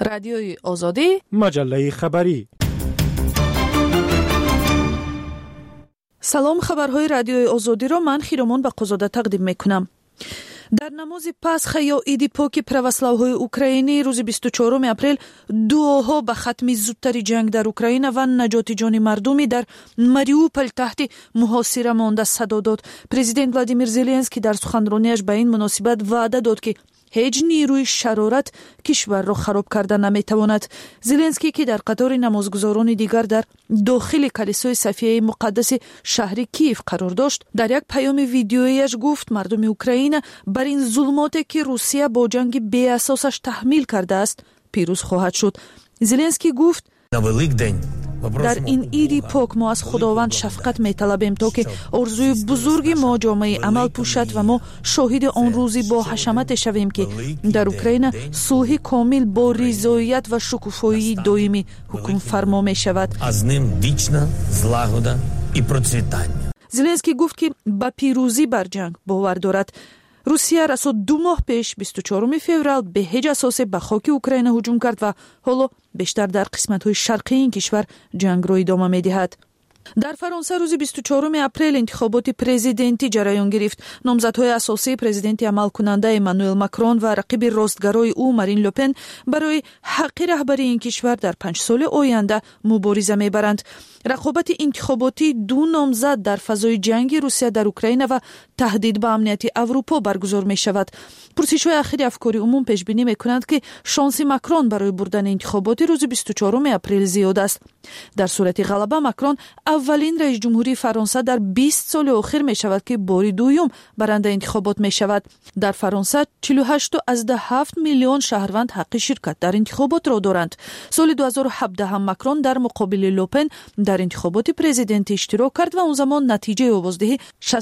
رادیوی آزادی، مجله خبری. سلام، خبرهای رادیوی آزادی را من خیرمان بقزاده تقدیم میکنم. در نماز پسخ یا عید پاک پروسلاوهای اوکراینی روز 24 اپریل دعاها به ختم زودتر جنگ در اوکراین و نجات جان مردمی در ماریوپل تحت محاصره مانده صدا داد. پرزیدنت ولادیمیر زلنسکی در سخنرانیش به این مناسبت وعده داد که هیچ نیروی شرارت کشور را خراب کرده نمیتواند. زلنسکی که در قطار نمازگزاران دیگر در داخل کلیسای صفیه مقدس شهر کیف قرار داشت، در یک پیام ویدیویش گفت مردم اوکراین بر این ظلماتی که روسیه با جنگ بی اساسش تحمیل کرده است پیروز خواهد شد. زلنسکی گفت در این عید پاک ما از خداوند شفقت می‌طلبیم تا که آرزوی بزرگ ما جامعه عمل پوشد و ما شاهد آن روزی با حشمت شویم که در اوکراین صلح کامل با رضایت و شکوفایی دائمی حکم فرما می‌شود. زلنسکی گفت که با پیروزی بر جنگ باور دارد. روسیه رسو 2 ماه پیش 24 فوریه به هیچ اساس به خاک اوکراین هجوم کرد و حالا بیشتر در قسمت‌های شرقی این کشور جنگ را ادامه می‌دهد. در فرانسه روز 24 اپریل انتخابات پرزیدنتی جریان گرفت. نامزدهای اساسی پرزیدنت عمل کننده امانوئل ماکرون و رقیب راستگرای او مارین لوپن برای حق رهبری این کشور در 5 سال آینده مبارزه می‌برند. رقابت انتخاباتی 2 نامزد در فضای جنگ روسیه در اوکراین و تهدید به امنیت اروپا برگزار می‌شود. پرسش‌های اخیر افکار عموم پیش بینی می‌کنند که شانس ماکرون برای بردن انتخابات روز 24 اپریل زیاد است. در صورت غلبه ماکرون اولین رئیس جمهوری فرانسه در 20 سال اخیر می شود که بار دوم برنده انتخابات می شود. در فرانسه 48.7 میلیون شهروند حق شرکت در انتخابات را دارند. سال 2017 هم ماکرون در مقابل لوپن در انتخابات پرزیدنتی اشتراک کرد و اون زمان نتیجه آوازدهی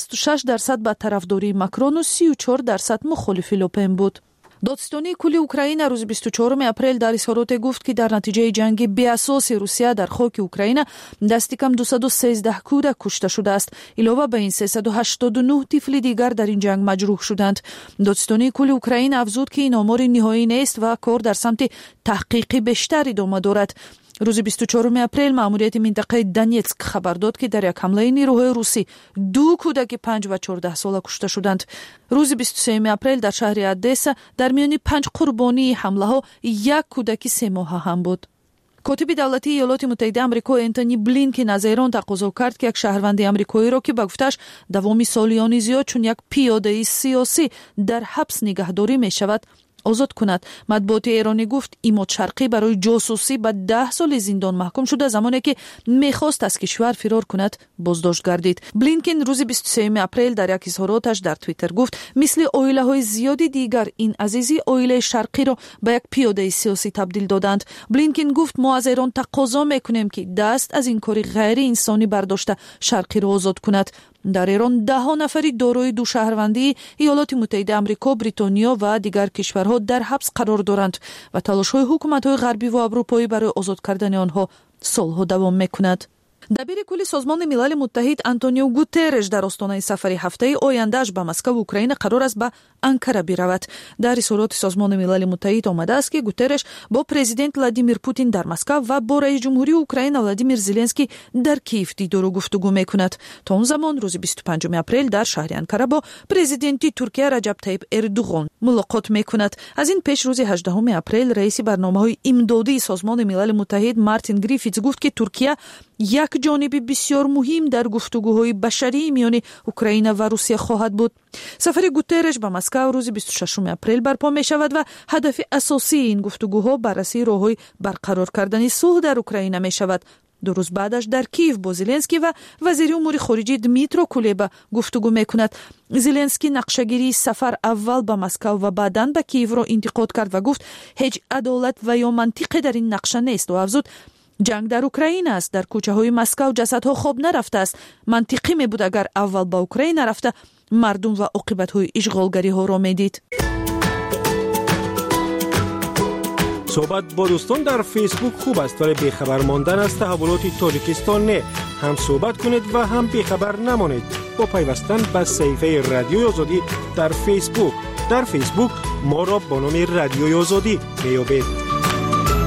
66% به طرفداری ماکرون و 34% مخالف لوپن بود. دادستانی کل اوکراین روز 24 اپریل در اظهارات گفت که در نتیجه جنگ بی اساس روسیه در خاک اوکراین دست کم 213 کودک کشته شده است. علاوه بر این 389 طفل دیگر در این جنگ مجروح شدند. دادستانی کل اوکراین افزود که این آمار نهایی نیست و کار در سمت تحقیق بیشتر ادامه دارد. روز 24 اپریل ماموریت منطقه دونیتسک خبر داد که در یک حمله نیروهای روسی 2 کودک 5 و 14 ساله کشته شدند. روز 23 اپریل در شهر ادسا در میان 5 قربانی حمله ها 1 کودک 3 ماهه هم بود. کاتب دولتی ایالات متحده آمریکا انتونی بلینکن از ایران تقاضا کرد که یک شهروند آمریکایی را که به گفتش دوام سالیانی زیاد چون یک پیاده سیاسی در حبس نگهداری می شود آزاد کند. مطبوعات ایرانی گفت ایماد شرقی برای جاسوسی به 10 سال زندان محکوم شده زمانی که میخواست از کشور فرار کند بازداشت گردید. بلینکن روز 23 اپریل در یک اظهاراتش در توییتر گفت مثل عائله های زیادی دیگر این عزیزی عائله شرقی را به یک پیاده سیاسی تبدیل دادند. بلینکن گفت ما از ایران تقاضا میکنیم که دست از این کار غیر انسانی برداشته شرقی را آزاد کند. در ایران 10 نفری دارای 2 شهروندی ایالات متحده آمریکا، بریتانیا و دیگر کشورها در حبس قرار دارند و تلاش‌های حکومت‌های غربی و اروپایی برای آزاد کردن آنها سالها دوام می‌کند. دبیر کل سازمان ملل متحد آنتونیو گوترش در آستانه سفر هفته آینده‌اش به مسکو و اوکراین قرار است به انکره برود. در اظهارات سازمان ملل متحد آمده است که گوترش با پرزیدنت ولادیمیر پوتین در مسکو و با رئیس جمهوری اوکراین ولادیمیر زلنسکی در کیف دیدار و گفتگو می‌کند. تا اون زمان روز 25 اپریل در شهر انکره با پرزیدنت ترکیه رجب طیب اردوغان ملاقات می‌کند. از این پیش روز 18 اپریل رئیس برنامه‌های امدادی سازمان ملل متحد مارتین گریفیتس گفت که ترکیه یک جانب بسیار مهم در گفتگوهای بشری میان اوکراین و روسیه خواهد بود. سفر گوترش به مسکو روز 26 اپریل برپا می شود و هدف اساسی این گفتگوها بررسی راههای برقرار کردن صلح در اوکراین می شود. 2 روز بعدش در کیف با زلنسکی و وزیر امور خارجه دمیترو کولبا گفتگو می کند. زلنسکی نقشه‌گیری سفر اول به مسکو و بعداً به کیف را انتقاد کرد و گفت هیچ عدالت و یا منطقی در این نقشه نیست و افزود جنگ در اوکراین است. در کوچه های مسکو جسدها خواب نرفته است. منطقی می بود اگر اول با اوکراین رفته مردم و عاقبت های اشغالگری ها را می دید. صحبت با دوستان در فیسبوک خوب است ولی بیخبر ماندن از تحولات تاجیکستان نه. هم صحبت کنید و هم بیخبر نمانید با پیوستن به صفحه رادیوی آزادی در فیسبوک. در فیسبوک ما را با نام رادیوی آزادی میابید.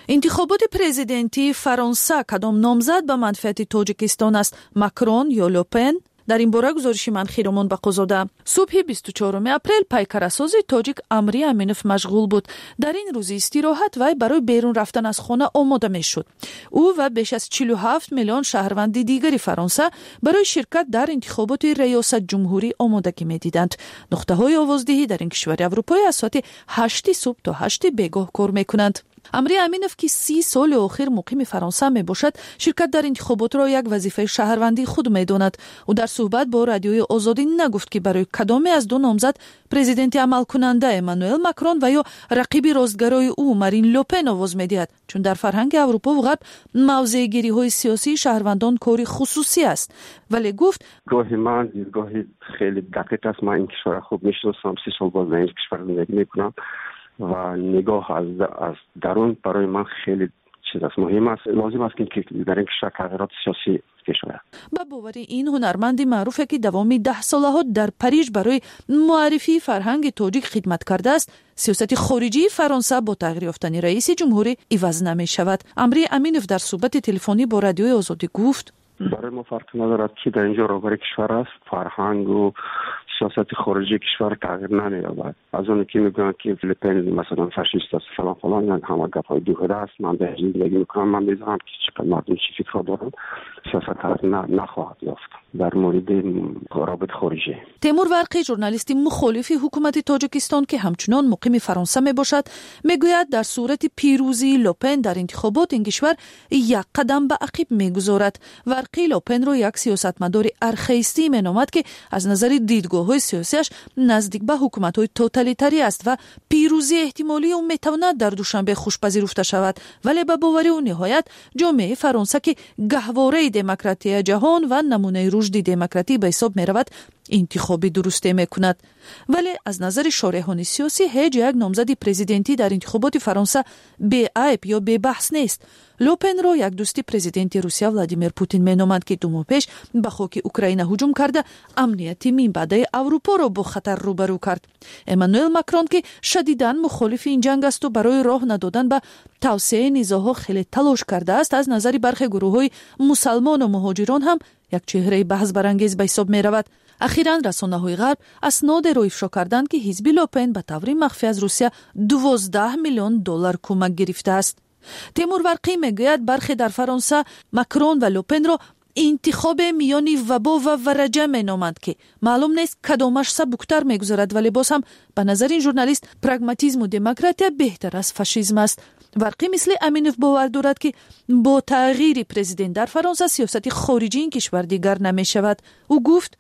انتخابات پرزیدنتی فرانسه کدام نامزد به منفعت تاجیکستان است؟ ماکرون یا لوپن؟ در این باره گزارش من خیرمان بقازاده. صبح 24 اپریل پیکرساز تاجیک امری امینوف مشغول بود. در این روز استراحت وی برای بیرون رفتن از خانه آماده میشد. او و بیش از 47 میلیون شهروند دیگری فرانسه برای شرکت در انتخابات ریاست جمهوری آمادگی میدیدند. نقطه‌های آوازدهی در این کشور اروپایی از ساعت 8 صبح تا 8 بیگاه کار میکنند. امری امینوف که 30 سال آخر مقیم فرانسه می باشد، شرکت در انتخابات را یک وظیفه شهروندی خود می داند. او در صحبت با رادیوی آزادی نگفت که برای کدامی از دو نامزد پرزیدنت عمل کننده امانوئل ماکرون و یا رقیب راستگرای او مارین لوپن آواز می دهد، چون در فرهنگ اروپا و غرب موضع گیری های سیاسی شهروندان کاری خصوصی است. ولی گفت گاهی من دیدگاهی خیلی دقیق است. من این کشور خوب میشناسم، 30 سال باز در این کشور زندگی میکنم و نگاه از درون برای من خیلی چیز است، مهم است. لازم است که در این کشور تغییرات سیاسی کشور. با باور این هنرمند معروفه که دوامی 10 سالها در پاریژ برای معرفی فرهنگ تاجیک خدمت کرده است، سیاست خارجی فرانسه با تغییر یافتن رئیس جمهوری عوض نمی شود. امری امینوف در صحبت تلفنی با رادیوی آزادی گفت برای ما فرق ندارد که در اینجا رهبر کشور است، فرهنگ و سیاست خارجی کشور تغییر نمی‌یابد. از اون که میگن که فیلیپین مثلا فاشیست است فلان فلان، یعنی همه گپ‌های بیهوده است. من به زندگی میکنم، من می‌دونم که چقدر مردم چی فکر دارن. سیاست تغییر نخواهد یافت در مورد رابط خارجی. تیمور ورقی ژورنالیست مخالف حکومت تاجیکستان که همچنان مقیم فرانسه میباشد میگوید در صورت پیروزی لوپن در انتخابات این کشور یک قدم به عقب میگذارد. ورقی لوپن رو یک سیاستمدار ارخیستی مینامد که از نظر دیدگاه‌های سیاسیش نزدیک به حکومت‌های توتالیتری است و پیروزی احتمالی او میتواند در دوشنبه خوشپذیرفته شود. ولی به باور او نهایت جامعه فرانسه که گهواره دموکراسی جهان و نمونه رشد دموکراسی به حساب می‌رود انتخابی درسته میکند. ولی از نظر شارحان سیاسی هیچ یک نامزد پرزیدنتی در انتخابات فرانسه بی عیب یا بی بحث نیست. لوپن را یک دوستی پرزیدنت روسیه ولادیمیر پوتین مینامد که 2 ماه پیش به خاک اوکراین هجوم کرده امنیت منبع اروپا را با خطر روبرو کرد. امانوئل ماکرون که شدیداً مخالف این جنگ است و برای راه ندادن به توسعه نزاع‌ها خیلی تلاش کرده است، از نظر برخی گروه‌های مسلمان و مهاجران هم یک چهره بحث برانگیز به حساب می‌رود. اخیراً رسانه‌های غرب اسناد را افشا کردند که حزب لوپن به طور مخفی از روسیه 12 میلیون دلار کمک گرفته است. تیمور ورقی میگوید برخی در فرانسه ماکرون و لوپن را انتخاب میانی وبا و ورجه مینامند که معلوم نیست کدامش سبکتر میگذارد، ولی باز هم به نظر این ژورنالیست پراگماتیسم و دموکراسی بهتر از فاشیسم است. ورقی مثل امینوف باور دارد که با تغییر پرزیدنت در فرانسه سیاست خارجی این کشور دیگر نمی شود. او گفت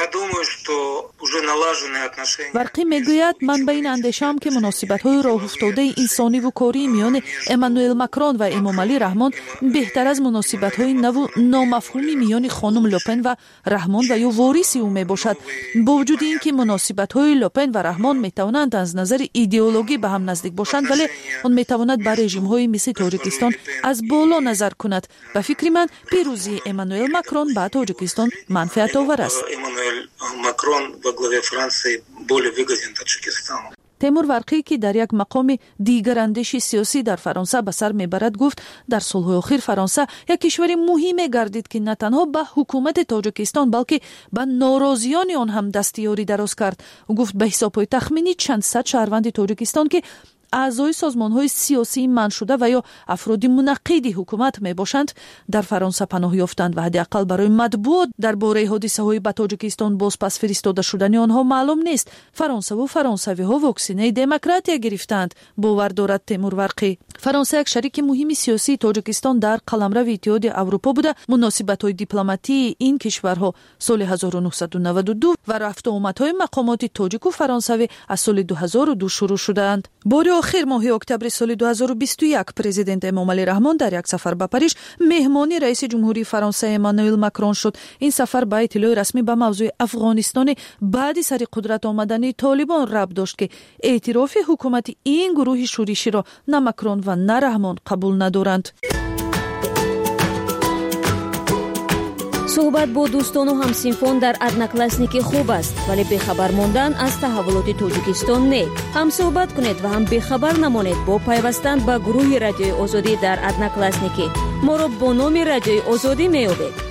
ورقی میگوید من به این اندیشم که مناسبت‌های راه افتاده انسانی و کاری میان امانوئل ماکرون و امام علی رحمان بهتر از مناسبت‌های نو و نامفهومی میان خانم لوپن و رحمان و یا وارث او میباشد. با وجود اینکه مناسبت‌های لوپن و رحمان میتوانند از نظر ایدئولوژی به هم نزدیک باشند، ولی آن میتواند بر رژیم‌های مثل تاجیکستان از بالا نظر کند. به فکر من پیروزی امانوئل ماکرون به تاجیکستان منفعت آور است. Макрон во главе Франции более выгоден Таджикистану. تیمور ورقی که در یک مقام دیگر اندیش سیاسی در فرانسه به سر میبرد گفت در سالهای اخیر فرانسه یک کشور مهمی گردید که نه تنها به حکومت تاجیکستان بلکه به ناراضیان آن هم دستیاری دراز کرد. او گفت به حساب‌های تخمینی چند صد شهروند تاجیکستان که اعضای سازمان‌های سیاسی منع شده و یا افراد منقد حکومت میباشند در فرانسه پناه یافتند و حداقل برای مطبوعات درباره حادثه‌های به تاجیکستان بازپس فرستاده شدن آنها معلوم نیست. فرانسه و فرانسوی‌ها واکسینه دموکراسی گرفتند، باور دارد تیمور ورقی. فرانسه یک شریک مهم سیاسی تاجیکستان در قلمرو اتحاد اروپا بوده. مناسبت‌های دیپلماتی این کشورها سال 1992 و رفت و آمدهای مقامات تاجیک و فرانسوی از سال 2002 شروع شدند. بار آخر ماه اکتبر سال 2021 پرزیدنت امام علی رحمان در یک سفر به پاریژ مهمان رئیس جمهوری فرانسه امانوئل ماکرون شد. این سفر به اطلاع رسمی به موضوع افغانستان بعد سر قدرت آمدن طالبان ربط داشت که اعتراف حکومت این گروه شورشی را نه ماکرون و نه رحمان قبول ندارند. صحبت با دوستان و همسنفان در ادناکلاسنیکی خوب است، ولی بخبر ماندن از تحولات تاجیکستان نه. هم صحبت کنید و هم بخبر نمانید با پیوستن به گروه رادیوی آزادی در ادناکلاسنیکی. ما را با نام رادیوی آزادی می‌یابید.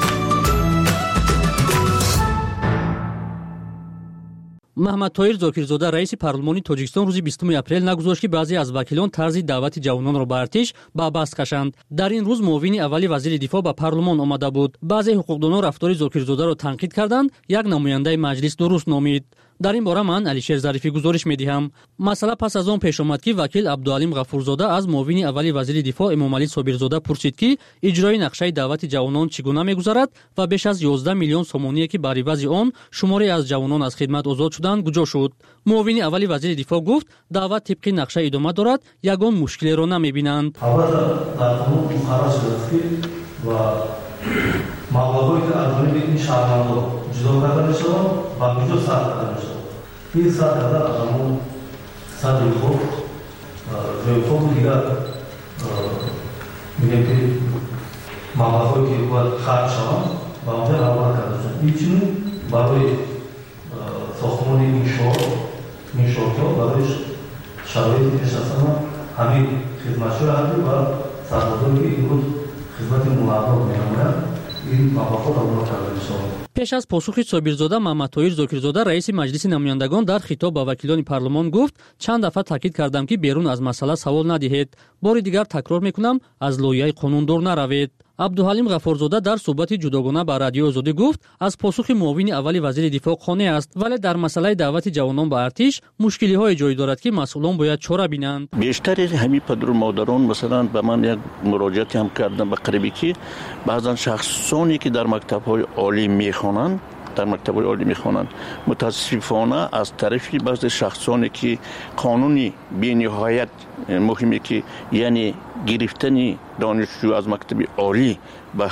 محمد طاهر زاکرزاده رئیس پارلمانی تاجیکستان روز 20 اپریل نگذاشت که بعضی از وکیلان طرز دعوت جوانان را به ارتش به بست کشند. در این روز معاون اولی وزیر دفاع به پارلمان آمده بود. بعضی حقوقدانان رفتار زاکرزاده را تنقید کردند. یک نماینده مجلس درست نامید. در این باره من علیشیر ظریفی گزارش می‌دهم. مسئله پس از آن پیش آمد که وکیل عبدالعلیم غفورزاده از معاون اولی وزیر دفاع امامعلی صابرزاده پرسید که اجرای نقشه دعوت جوانان چگونه می‌گذرد و بیش از 11 میلیون سومانی که بر عوض آن شماری از جوانان از خدمت آزاد شدند کجا شد. معاون اولی وزیر دفاع گفت دعوت طبق نقشه ادامه دارد، یگان مشکلی را نمی‌بینند. مبلغی که از روی این شهروندان جدا کرده می‌شود و اینجا ثبت کرده می‌شود. این ثبت کردن آدم‌ها صدر خوب روی خوب دیگر میگم که مبلغی که باید خرج شوند و اونجا روان کرده شد. این چیزی برای ساختمان اینشاءات‌ها برای شرایطی که هستند همین خدمتچی هستی و سربازانی که این روز خدمت ملاقات می‌نمایند. پیش از پاسخ صابرزاده محمد طاهر زاکرزاده رئیس مجلس نمایندگان در خطاب به وکیلان پارلمان گفت چند دفعه تاکید کردم که بیرون از مسئله سوال ندهید. بار دیگر تکرار میکنم از لایحه قانون دور نروید. عبدالحلیم غفورزاده در صحبت جداگانه با رادیو آزادی گفت از پاسخ معاون اولی وزیر دفاع قانع است، ولی در مسئله دعوت جوانان به ارتش مشکلی های جای دارد که مسئولان باید چاره بینند. بیشتر همین پدر و مادران مثلا به من یک مراجعه هم کردن به قریبی که بعضا شخصانی که در مکتب‌های عالی میخوانند متاسفانه از طرف بعضی شخصانی که قانونی بی‌نهایت مهمه که یعنی گرفتن دانشجو از مکتب عالی به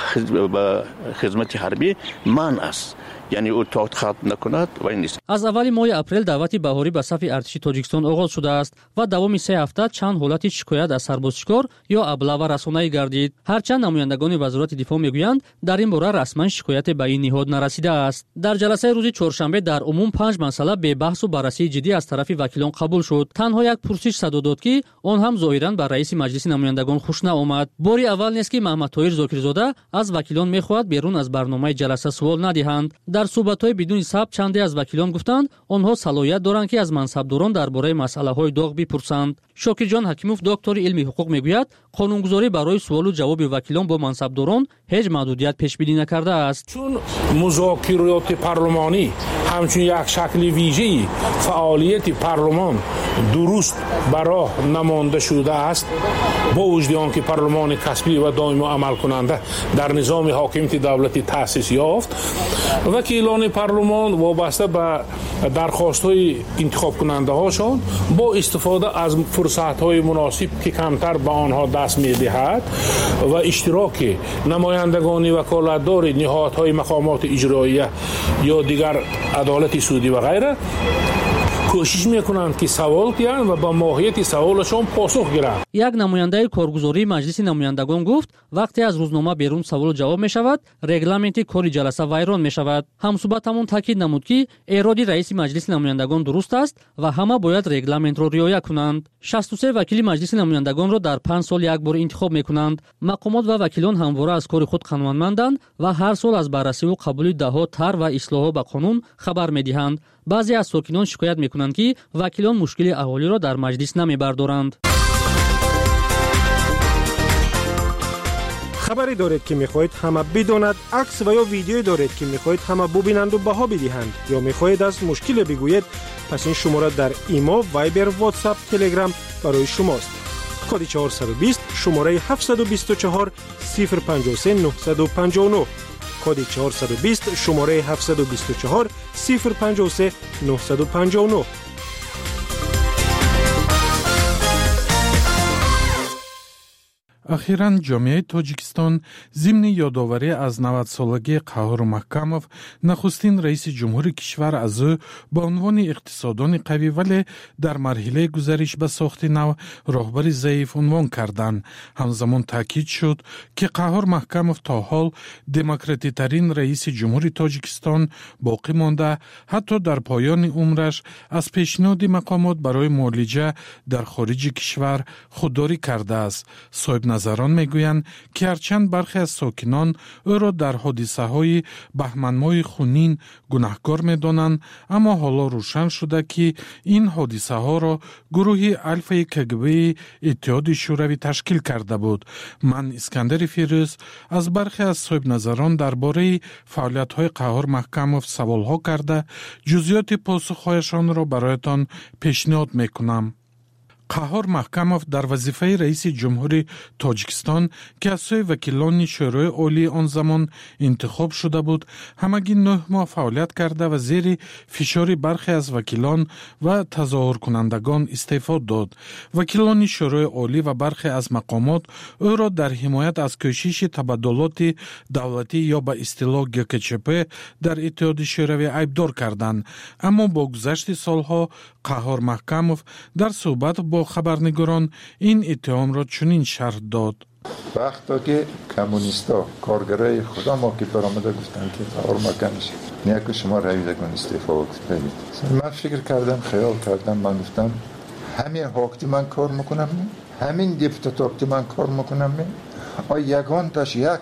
خدمت حربی من است، یعنی او اطاعت ختم نکند و این نیست. از اول ماه اپریل دعوت بهاری به صف ارتش تاجیکستان آغاز شده است و دوام 3 هفته چند حالت شکایت از سربازشکار یا ابله رسانه‌ای گردید. هرچند نمایندگان وزارت دفاع میگویند در این باره رسما شکایت به این نهاد نرسیده است. در جلسه روز چهارشنبه در عموم 5 مسئله به بحث و بررسی جدی از طرف وکیلان قبول شد. تنها یک پرسش صدا داد که آن هم ظاهراً بر رئیس مجلس نمایندگان خوش نآمد. باری اول نیست که محمد طاهر زاکرزاده از وکیلان میخواهد بیرون از برنامه جلسه سوال ندهند. در صحبت‌های بدون ثبت چندی از وکیلان گفتند آنها صلاحیت دارند که از منصبداران درباره مسئله‌های داغ بپرسند. شاکرجان حکیموف دکتر علم حقوق میگوید قانونگذاری برای سوال و جواب وکیلان با منصبداران هیچ محدودیت پیش بینی نکرده است. چون مذاکرات پارلمانی همچون یک شکل ویژه‌ای فعالیت پارلمان درست برای نمانده شده است، با وجود آنکه پارلمان کسبی و دائم و عمل کننده در نظام حاکمیت دولتی تأسیس یافت، وکیلان پارلمان وابسته به درخواست‌های انتخاب کننده هاشون با استفاده از فرصت‌های مناسب که کمتر به آنها دست می‌دهد و اشتراک نمایندگان وکالتدار نهادهای مقامات اجراییه یا دیگر عدالت سودی و غیره کوشش میکنند که سوال کنند و با ماهیت سوالشون پاسخ گیرند. یک نماینده کارگزاری مجلس نمایندگان گفت وقتی از روزنامه بیرون سوال و جواب می شود رگلامنت کاری جلسه ویران می شود. همصحبتمون تاکید نمود که ایرادی رئیس مجلس نمایندگان درست است و همه باید رگلامنت را رعایت کنند. 63 وکیل مجلس نمایندگان را در 5 سال یک بار انتخاب می کنند. مقامات و وکیلان همواره از کار خود قانونمندند و هر سال از بررسی و قبول دهها طرح و اصلاحات به قانون خبر می دهند. بعضی از ساکنان شکایت میکنند که وکیلان مشکل اهالی را در مجلس نمیبردارند. خبری دارید که میخواهید همه بداند، عکس و یا ویدیویی دارید که میخواهید همه ببینند و بها بدهند یا میخواهید از مشکل بگویید، پس این شماره در ایما، وایبر، واتساپ، تلگرام برای شماست. کد 420 شماره 724 053 959 کد 420 شماره 724 053 959. اخیراً جامعه تاجیکستان ضمن یادآوری از 90 سالگی قهار محکموف نخستین رئیس جمهور کشور از او به عنوان اقتصاددان قوی ولی در مرحله گذریش به ساخت نو راهبر ضعیف عنوان کردند. همزمان تاکید شد که قهار محکموف تا حال دموکراتی ترین رئیس جمهور تاجیکستان باقی مانده، حتی در پایان عمرش از پیشنهاد مقامات برای معالجه در خارج کشور خودداری کرده است. صاحب نظران میگویند که هرچند برخی از ساکنان او را در حادثه های بهمن‌ماه خونین گناهکار می‌دانند، اما حالا روشن شده که این حادثه ها را گروه الفا کگبی اتحاد شوروی تشکیل کرده بود. من اسکندر فیروز از برخی از صاحب نظران درباره فعالیت‌های قهار محکموف سوال‌ها کرده جزئیات پاسخ‌هایشان را برایتان پیشنهاد می‌کنم. قهار محکموف در وظیفه رئیس جمهور تاجیکستان که از سوی وکیلان شورای عالی آن زمان انتخاب شده بود، همگی 9 ماه فعالیت کرده و زیر فشار برخی از وکیلان و تظاهر کنندگان استعفا داد. وکیلان شورای عالی و برخی از مقامات او را در حمایت از کوشش تبادلات دولتی یا به اصطلاح گکچپ در اتحاد شوروی عیبدار کردند. اما با گذشت سالها قهار محکموف در صحبت با خبرنگاران این اتهام را چنین شرح داد: وقتا که کمونیستا کارگرای خدا ما که برآمده گفتن که قهار محکم میشه، نه که شما رویدگان استعفا بدید. من فکر کردم، خیال کردم، من گفتم همین حکتی من کار میکنم، همین دپوتاتی من کار میکنم، یگان تاش یک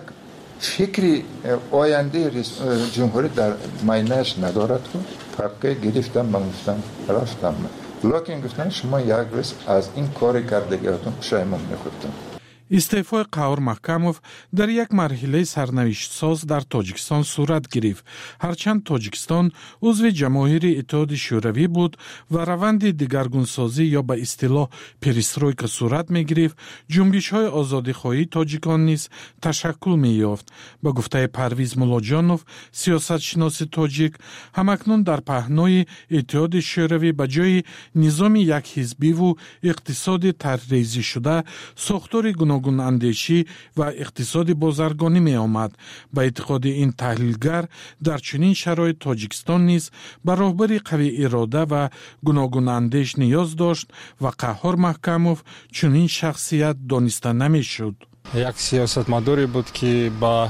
فکری آینده جمهوری در ماینش ندارد. فرقه گرفتم، من گفتم رفتم، لکن گفتن شما یک روز از این کار کردگیاتون پشیمان میخورتم. استعفای قهار محکموف در یک مرحله سرنوشت ساز در تاجیکستان صورت گرفت. هرچند تاجیکستان عضو جماهیر اتحاد شوروی بود و روند دگرگونسازی یا به اصطلاح پریسترویکا صورت می گرفت، جنبش‌های آزادی‌خواهی تاجیکان نیز تشکل می یافت. با گفته پرویز مولاجانوف، سیاستشناس تاجیک، همکنون در پهنای اتحاد شوروی به جای نظام یک حزبی و اقتصاد طرح‌ریزی شده، ساختار گوناگون اندیشی و اقتصاد بازرگانی می آمد. به اعتقاد این تحلیلگر در چنین شرایط تاجیکستان نیز به راهبری قوی اراده و گوناگون اندیش نیاز داشت و قهار محکموف چنین شخصیت دانسته نمی شد. یک سیاستمداری بود که با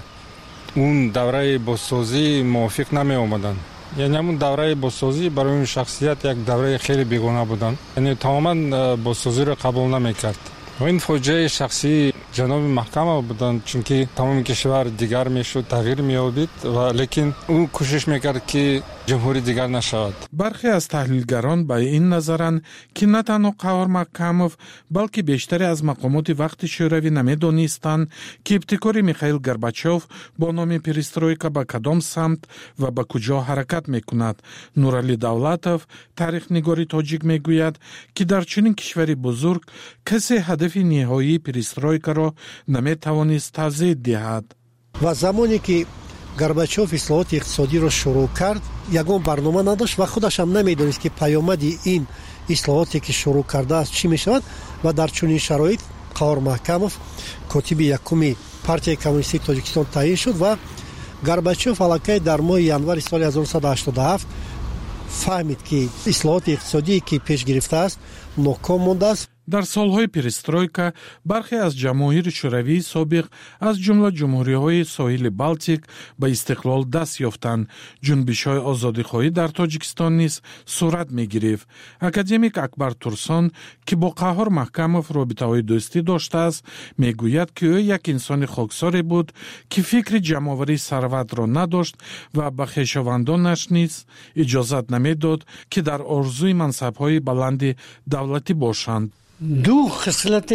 اون دوره بازسازی موافق نمی آمدن. یعنی همون دوره بازسازی برای اون شخصیت یک دوره خیلی بیگانه بودن، یعنی تماما بازسازی رو قبول نمی کرد. و این فوجه شخصی جناب محکمه بودند، چون که تمام کشور دیگر میشد، تغییر می‌یابید، و لیکن او کوشش میکرد که جمهوری دیگر نشود. برخی از تحلیلگران به این نظرند که نه تنها قهار محکموف بلکه بیشتری از مقامات وقت شوروی نمی‌دانستند که ابتکار میخائیل گورباچوف با نام پریسترویکا به کدام سمت و به کجا حرکت میکند. نورعلی دولتوف، تاریخ نگاری تاجیک، میگوید که در چنین کشوری بزرگ کسی هدف نهایی پریسترویکا را نمیتوانست توضیح دهد. و زمانی که گورباچوف اصلاحات اقتصادی را شروع کرد، یگان برنامه نداشت و خودش هم نمیدونست که پیامد این اصلاحاتی که شروع کرده است چی میشود. و در چنین شرایط قهار محکموف کاتب یکم پارتیای کمونیستی تاجیکستان تعیین شد و گورباچوف الکی در ماه ینور سال 1987 فهمید که اصلاحات اقتصادی که پیش گرفته است ناکام مانده است. در سالهای پریسترویکا برخی از جماهیر شوروی سابق از جمله جمهوری‌های ساحل بالتیک به استقلال دست یافتند. جنبش‌های آزادی‌خواهی در تاجیکستان نیز صورت می‌گرفت. اکادمیک اکبر تورسان که با قهار محکموف رابطه‌های دوستی داشته است، می‌گوید که او یک انسان خاکساری بود که فکر جمع‌آوری ثروت را نداشت و به خویشاوندانش نیز اجازت نمی‌داد که در آرزوی منصب‌های بلند دولتی باشند. دو خصلت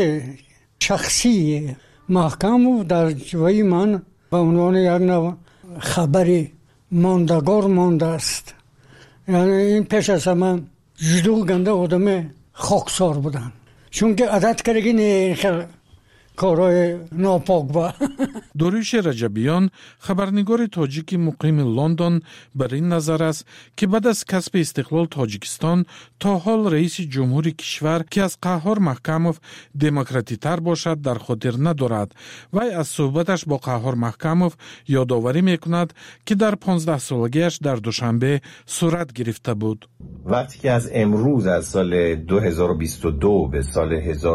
شخصی محکموف در جوی من به عنوان یک نوع خبری ماندگار مانده است. یعنی این پیش از من جدو گنده آدم خاکسار بودن، چون که عادت کردگی نه کارهای ناپاک با. داریوش رجبیان خبرنگار تاجیکی مقیم لندن بر این نظر است که بعد از کسب استقلال تاجیکستان تا حال رئیس جمهور کشور که از قهار محکموف دموکراتی تر باشد در خاطر ندارد. وی از صحبتش با قهار محکموف یادآوری میکند که در 15 سالگیش در دوشنبه صورت گرفته بود. وقتی که از امروز از سال 2022 به سال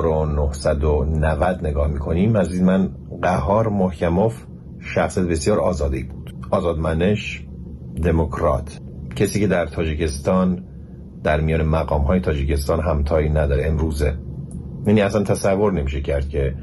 1990 نگاه میکنیم، از این من قهار محکموف شخصیت بسیار آزادی بود، آزادمنش، دموکرات، کسی که در تاجیکستان در میان مقام‌های تاجیکستان همتایی نداره. امروزه یعنی اصلا تصور نمیشه کرد که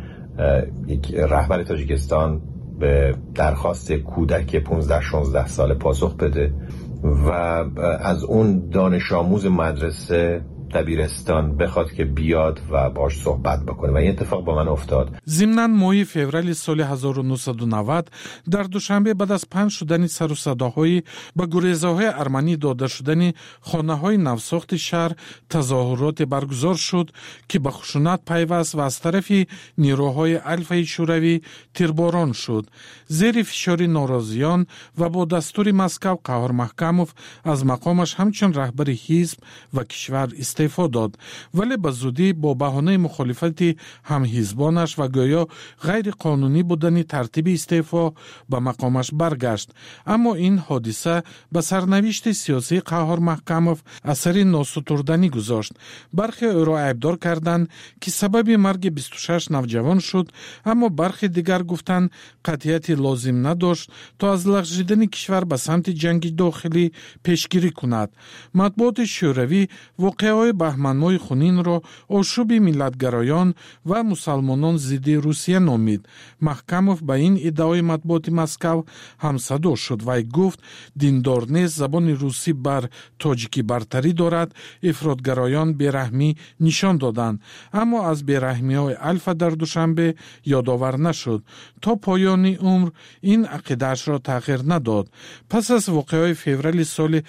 یک رهبر تاجیکستان به درخواست کودک 15-16 ساله پاسخ بده و از اون دانش آموز مدرسه دبیرستان بخواد که بیاد و باش صحبت بکنه و این اتفاق با من افتاد. ضمناً ماه فوریه سال 1990 در دوشنبه بعد از پنج شدن سر و صداهای به گریزه‌های ارمنی داده شدن خانه‌های نوساخت شهر تظاهرات برگزار شد که به خشونت پیوست و از طرف نیروهای الفای شوروی تیرباران شد. زیر فشار ناراضیان و با دستور مسکو قهار محکموف از مقامش همچون رهبر حزب و کشور استعفا داد، ولی به زودی با بهانه مخالفت هم حزبانش و گویا غیر قانونی بودن ترتیب استعفا به مقامش برگشت. اما این حادثه به سرنوشت سیاسی قهار محکموف اثر ناستردنی گذاشت. برخی او را عیبدار کردند که سبب مرگ 26 نوجوان شد، اما برخی دیگر گفتند قطعیت لازم نداشت تا از لغزیدن کشور به سمت جنگ داخلی پیشگیری کند. مطبوعات شوروی واقعه بهمن‌ماه خونین را آشوب ملتگرایان و مسلمانان ضد روسیه نامید. محکموف به این ادعای مطبوعات مسکو همصدا شد و گفت دیندار نیست زبان روسی بر تاجیکی برتری دارد. افراطگرایان بیرحمی نشان دادند، اما از بیرحمی‌های الفا در دوشنبه یادآور نشد. تا پایان عمر این عقیده‌اش را تغییر نداد. پس از واقعه فوریه سال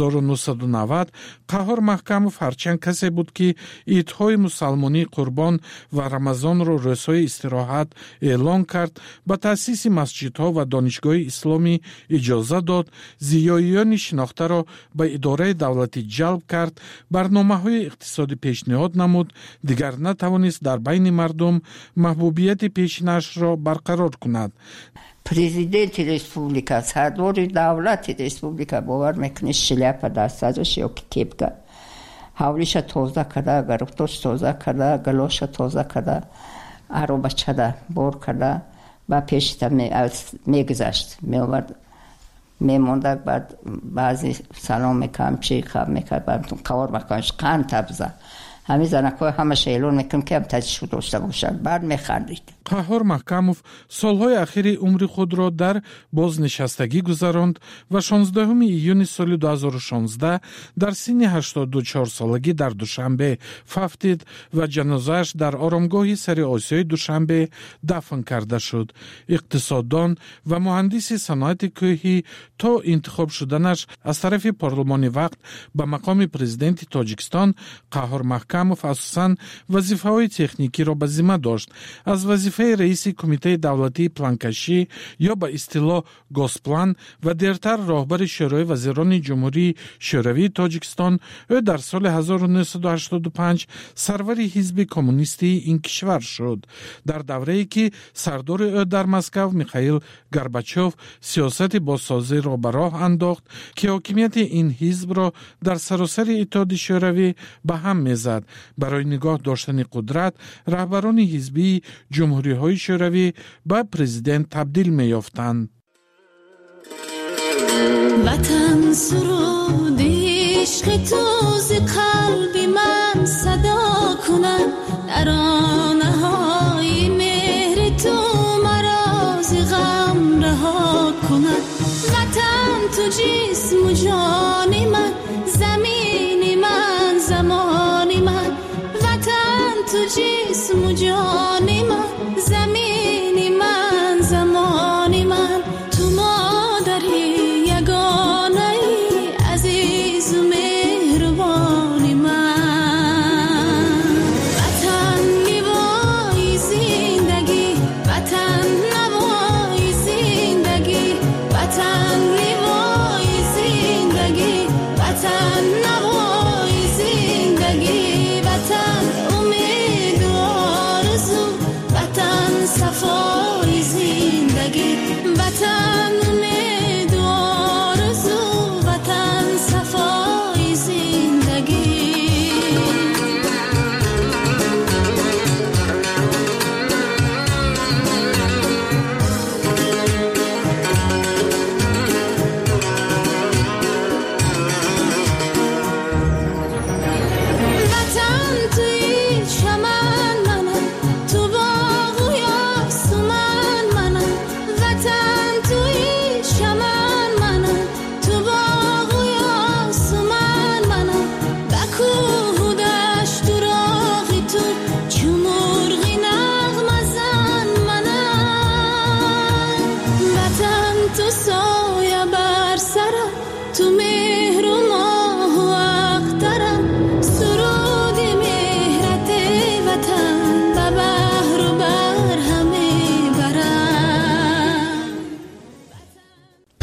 1990 قهار محکموف هرچند کسی بود که عیدهای مسلمانی قربان و رمضان را روزهای استراحت اعلان کرد، به تأسیس مسجدها و دانشگاه اسلامی اجازه داد، زیاییان شناخته را به اداره دولتی جلب کرد، برنامه‌های اقتصادی پیشنهاد نمود، دیگر نتوانست در بین مردم محبوبیت پیشینش را برقرار کند. Президент республика, сардори давлати республика бовар мекунад шляпа дастазаш ё кепка ҳавлиша тоза када, гаруфтош тоза када, галоша тоза када, аробачада бор када ба пешита мегузашт, меовард, мемонда, баъд баъзе салом мекардам, чӣ хаб мекард, баъд кор мекардаш қанд табза. همه زنک‌ها همش اعلان میکنم که هم تجربه داشته باشند. بعد میخندید. قهار محکموف سالهای اخیر عمر خود را در بازنشستگی گذراند و 16 ایون سال 2016 در سن 84 سالگی در دوشنبه فوتید و جنازه‌اش در آرامگاه سر آسیای دوشنبه دفن کرده شد. اقتصاددان و مهندس صنایع کوهی تا انتخاب شدنش از طرف پارلمان وقت به مقام پرزیدنت تاجیکستان، قهار محکموف اساساً وظیفه‌های تکنیکی را به ذمه داشت. از وظیفه رئیس کمیته دولتی پلانکشی یا به اصطلاح گاسپلان و دیرتر راهبر شورای وزیران جمهوری شوروی تاجیکستان، او در سال 1985 سرور حزب کمونیستی این کشور شد. در دوره‌ای که سردار او در مسکو میخائیل گورباچوف سیاست بازسازی را به راه انداخت که حاکمیت این حزب را در سراسر اتحاد شوروی به هم میزد. برای نگاه داشتن قدرت، رهبران حزبی جمهوری‌های شوروی به پرزیدنت تبدیل می‌یافتند. وطن سرود عشق تو ز قلب من صدا کند، ترانه‌های مهر تو مرا ز غم رها کند. وطن تو جسم و جان من، زمین من زمان من. وطن تو جسم و جان من، زمین من زمان من. تو مادری یگانه ای، عزیز و مهربان من. وطن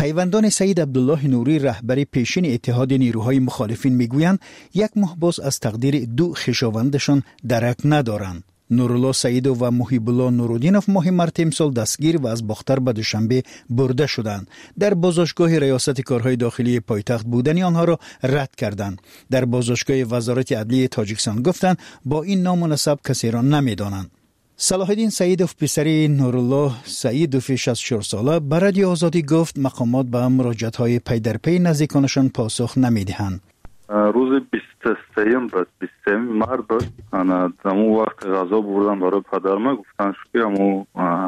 پیوندان سید عبدالله نوری رهبر پیشین اتحاد نیروهای مخالفین میگویند یک ماه باز از تقدیر دو خویشاوندشان درک ندارند. نورالله سعیدو و محیب الله نورالدینوف ماه مارت امسال دستگیر و از باختر به دوشنبه برده شدند. در بازداشتگاه ریاست کارهای داخلی پایتخت بودن آنها را رد کردند. در بازداشتگاه وزارت عدلیه تاجیکستان گفتند با این نام و نسب کسی را نمیدانند. صلاح الدین سعیدوف پسر نورالله سعیدوف 64 ساله به رادیو آزادی گفت مقامات به مراجعت‌های پی در پی نزدیکانشان پاسخ نمیدهند. روز 23 بود 23 مارت بود انا همون وقت غذا بردم برای پدرم گفتن که همون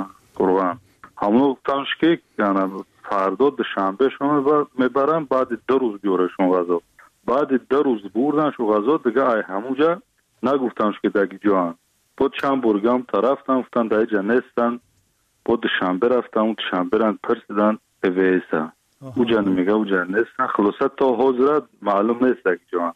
قربان همون گفتن که انا فردا دوشنبه شما میبرن بعد 2 روز بیارشون غذا بعد 2 روز بردن شو غذا دیگه همونجا نگفتن که دیگه جان بود چند برگم طرفتن گفتن دیگه نیستن بود دوشنبه رفتن اون دوشنبه رن پرسیدن اویسا او جان میگه او جان نیستن خلاصت تا حضرت معلوم نیست که جان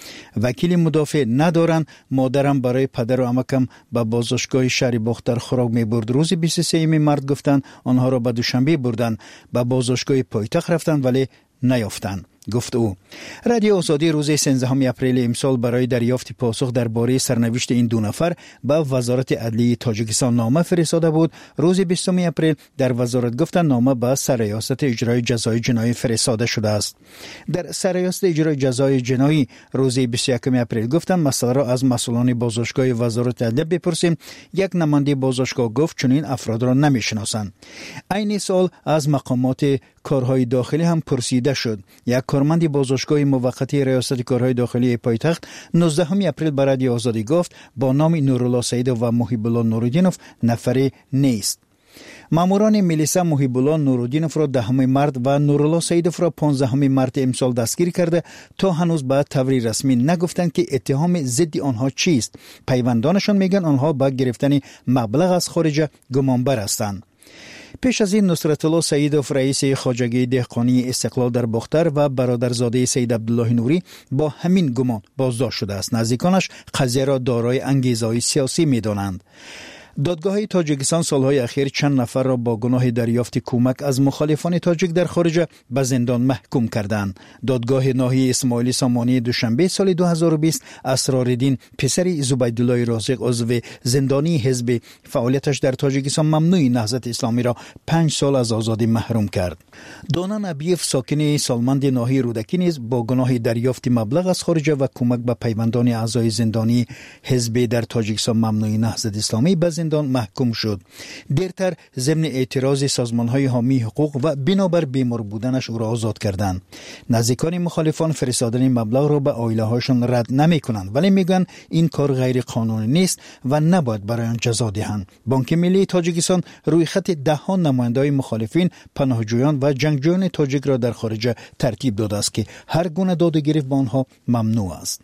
وکیل مدافع ندارن. مادرم برای پدر و عمکم به بازداشتگاه شهر باختر خوراک میبرد. روز 23 مارت گفتن آنها را به دوشنبه بردن. به بازداشتگاه پایتخت رفتن ولی نیافتند، گفت او. رادیو آزادی روز 13 اپریل امسال برای دریافت پاسخ درباره سرنوشت این دو نفر به وزارت عدلیه تاجیکستان نامه فرستاده بود. روز 20 اپریل در وزارت گفتند نامه به سرریاست اجرای جزای جنایی فرستاده شده است. در سرریاست اجرای جزای جنایی روز 21 اپریل گفتند مسئله را از مسئولان بازداشتگاه وزارت عدلیه بپرسیم. یک نماینده بازداشتگاه گفت چنین افراد را نمیشناسند. عین سال از مقامات کارهای داخلی هم پرسیده شد. یک کارمند بازداشتگاه موقتی ریاست کارهای داخلی پایتخت 19 اپریل به رادیو آزادی گفت با نام نورالله سعیدوف و محیب الله نورالدینوف نفری نیست. ماموران میلیسا محیب الله نورالدینوف را 10 مارت و نورالله سعیدوف را 15 مارت امسال دستگیر کرده تا هنوز به طور رسمی نگفتند که اتهام ضد آنها چیست. پیوندانشان میگن آنها با گرفتن مبلغ از خارج گمانبر هستند. پیش از این نصرت الله سعیدوف رئیس خواجگی دهقانی استقلال در باختر و برادرزاده سید عبدالله نوری با همین گمان بازداشت شده است. نزدیکانش قضیه را دارای انگیزه‌های سیاسی می‌دانند. دادگاه تاجیکستان سالهای اخیر چند نفر را با گناه دریافت کمک از مخالفان تاجیک در خارج به زندان محکوم کردند. دادگاه ناحیه اسماعیلی سامانی دوشنبه سال 2020 اسرارالدین پسر زبیدالله رازق عضو زندانی حزب فعالیتش در تاجیکستان ممنوع نهضت اسلامی را 5 سال از آزادی محروم کرد. دانا نبیف ساکن سالمند ناحیه رودکی نیز با گناه دریافت مبلغ از خارج و کمک به پیوندان اعضای زندانی حزب در تاجیکستان ممنوع نهضت اسلامی به زندان محکوم شد. دیرتر ضمن اعتراض سازمان‌های حامی حقوق و بنابر بیمار بودنش او را آزاد کردند. نزدیکان مخالفان فرستادن مبلغ را به عائله‌هاشان رد نمی‌کنند ولی میگن این کار غیر قانونی نیست و نباید برای آن جزا دهند. بانک ملی تاجیکستان روی خط 10 نماینده‌های مخالفین، پناهجویان و جنگجویان تاجیک را در خارج ترتیب داده است که هر گونه داد و گرفت با آنها ممنوع است.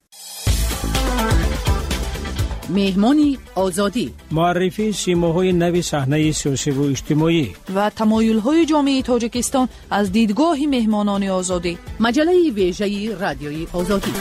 مهمانی آزادی، معرفی سیماهای نو صحنه سیاسی و اجتماعی و تمایل‌های جامعه تاجیکستان از دیدگاه مهمانان آزادی. مجله ویژه رادیوی آزادی.